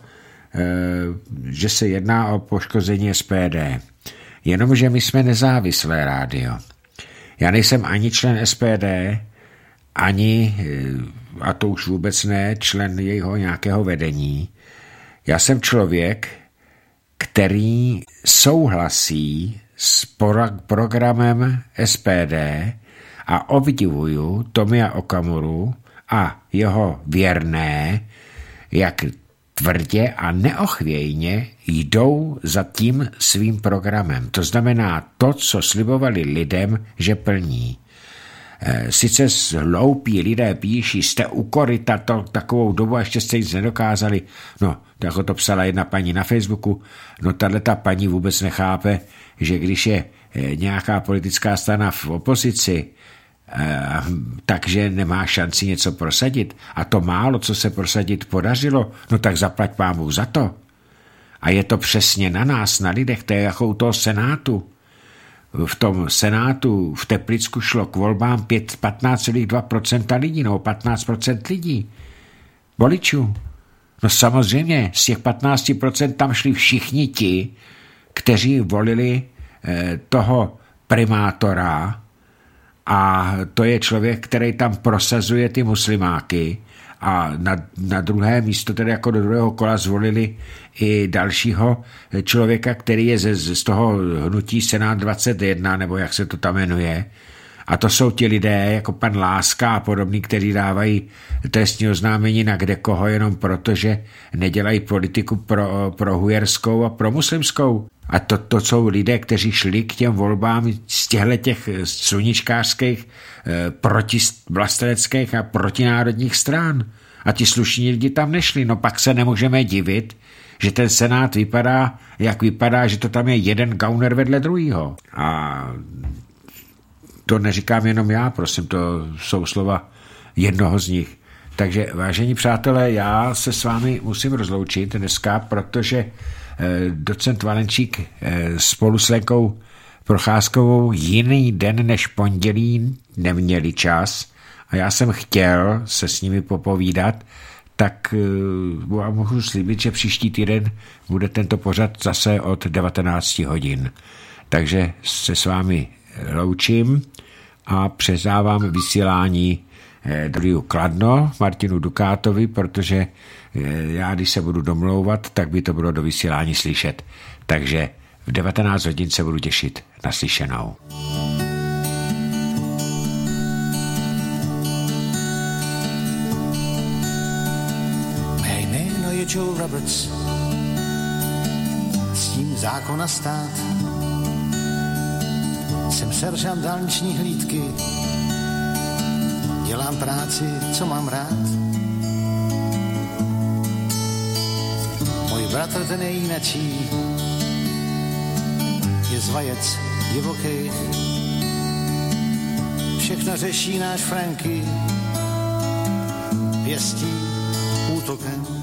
že se jedná o poškození SPD. Jenomže my jsme nezávislé rádio. Já nejsem ani člen SPD, ani, a to už vůbec ne, člen jeho nějakého vedení. Já jsem člověk, který souhlasí s programem SPD a obdivuju Tomia Okamuru a jeho věrné, jak tvrdě a neochvějně jdou za tím svým programem. To znamená to, co slibovali lidem, že plní. Sice hloupí lidé píší, jste u koryta takovou dobu a ještě jste nic nedokázali. No, jako to psala jedna paní na Facebooku, no tato paní vůbec nechápe, že když je nějaká politická strana v opozici, takže nemá šanci něco prosadit. A to málo, co se prosadit podařilo, no tak zaplať pámu za to. A je to přesně na nás, na lidech, to je jako u toho Senátu. V tom Senátu v Teplicku šlo k volbám 15,2% lidí, nebo 15% lidí. Voličů. No samozřejmě, z těch 15% tam šli všichni ti, kteří volili toho primátora, a to je člověk, který tam prosazuje ty muslimáky, a na druhé místo, tedy jako do druhého kola, zvolili i dalšího člověka, který je z toho hnutí Senát 21, nebo jak se to tam jmenuje. A to jsou ti lidé, jako pan Láska a podobný, kteří dávají trestní oznámení na kdekoho jenom proto, že nedělají politiku pro hujerskou a pro muslimskou. A to jsou lidé, kteří šli k těm volbám z těch sluníčkářských, protivlasteneckých a protinárodních stran. A ti slušní lidi tam nešli. No pak se nemůžeme divit, že ten Senát vypadá, jak vypadá, že to tam je jeden gauner vedle druhýho. A to neříkám jenom já, prosím, to jsou slova jednoho z nich. Takže, vážení přátelé, já se s vámi musím rozloučit dneska, protože docent Valenčík spolu s Lenkou Procházkovou jiný den než pondělí neměli čas a já jsem chtěl se s nimi popovídat, tak vám mohu slíbit, že příští týden bude tento pořad zase od 19 hodin. Takže se s vámi loučím a předávám vysílání do Kladno Martinu Dukátovi, protože já, když se budu domlouvat, tak by to bylo do vysílání slyšet. Takže v 19 hodin se budu těšit na slyšenou. Mé jméno je Joe Roberts, s tím zákona stát. Jsem seržant dálniční hlídky, dělám práci, co mám rád. Můj bratr, ten je jinačí, je zvajec, divokej. Všechno řeší náš Franky, pěstí útokem.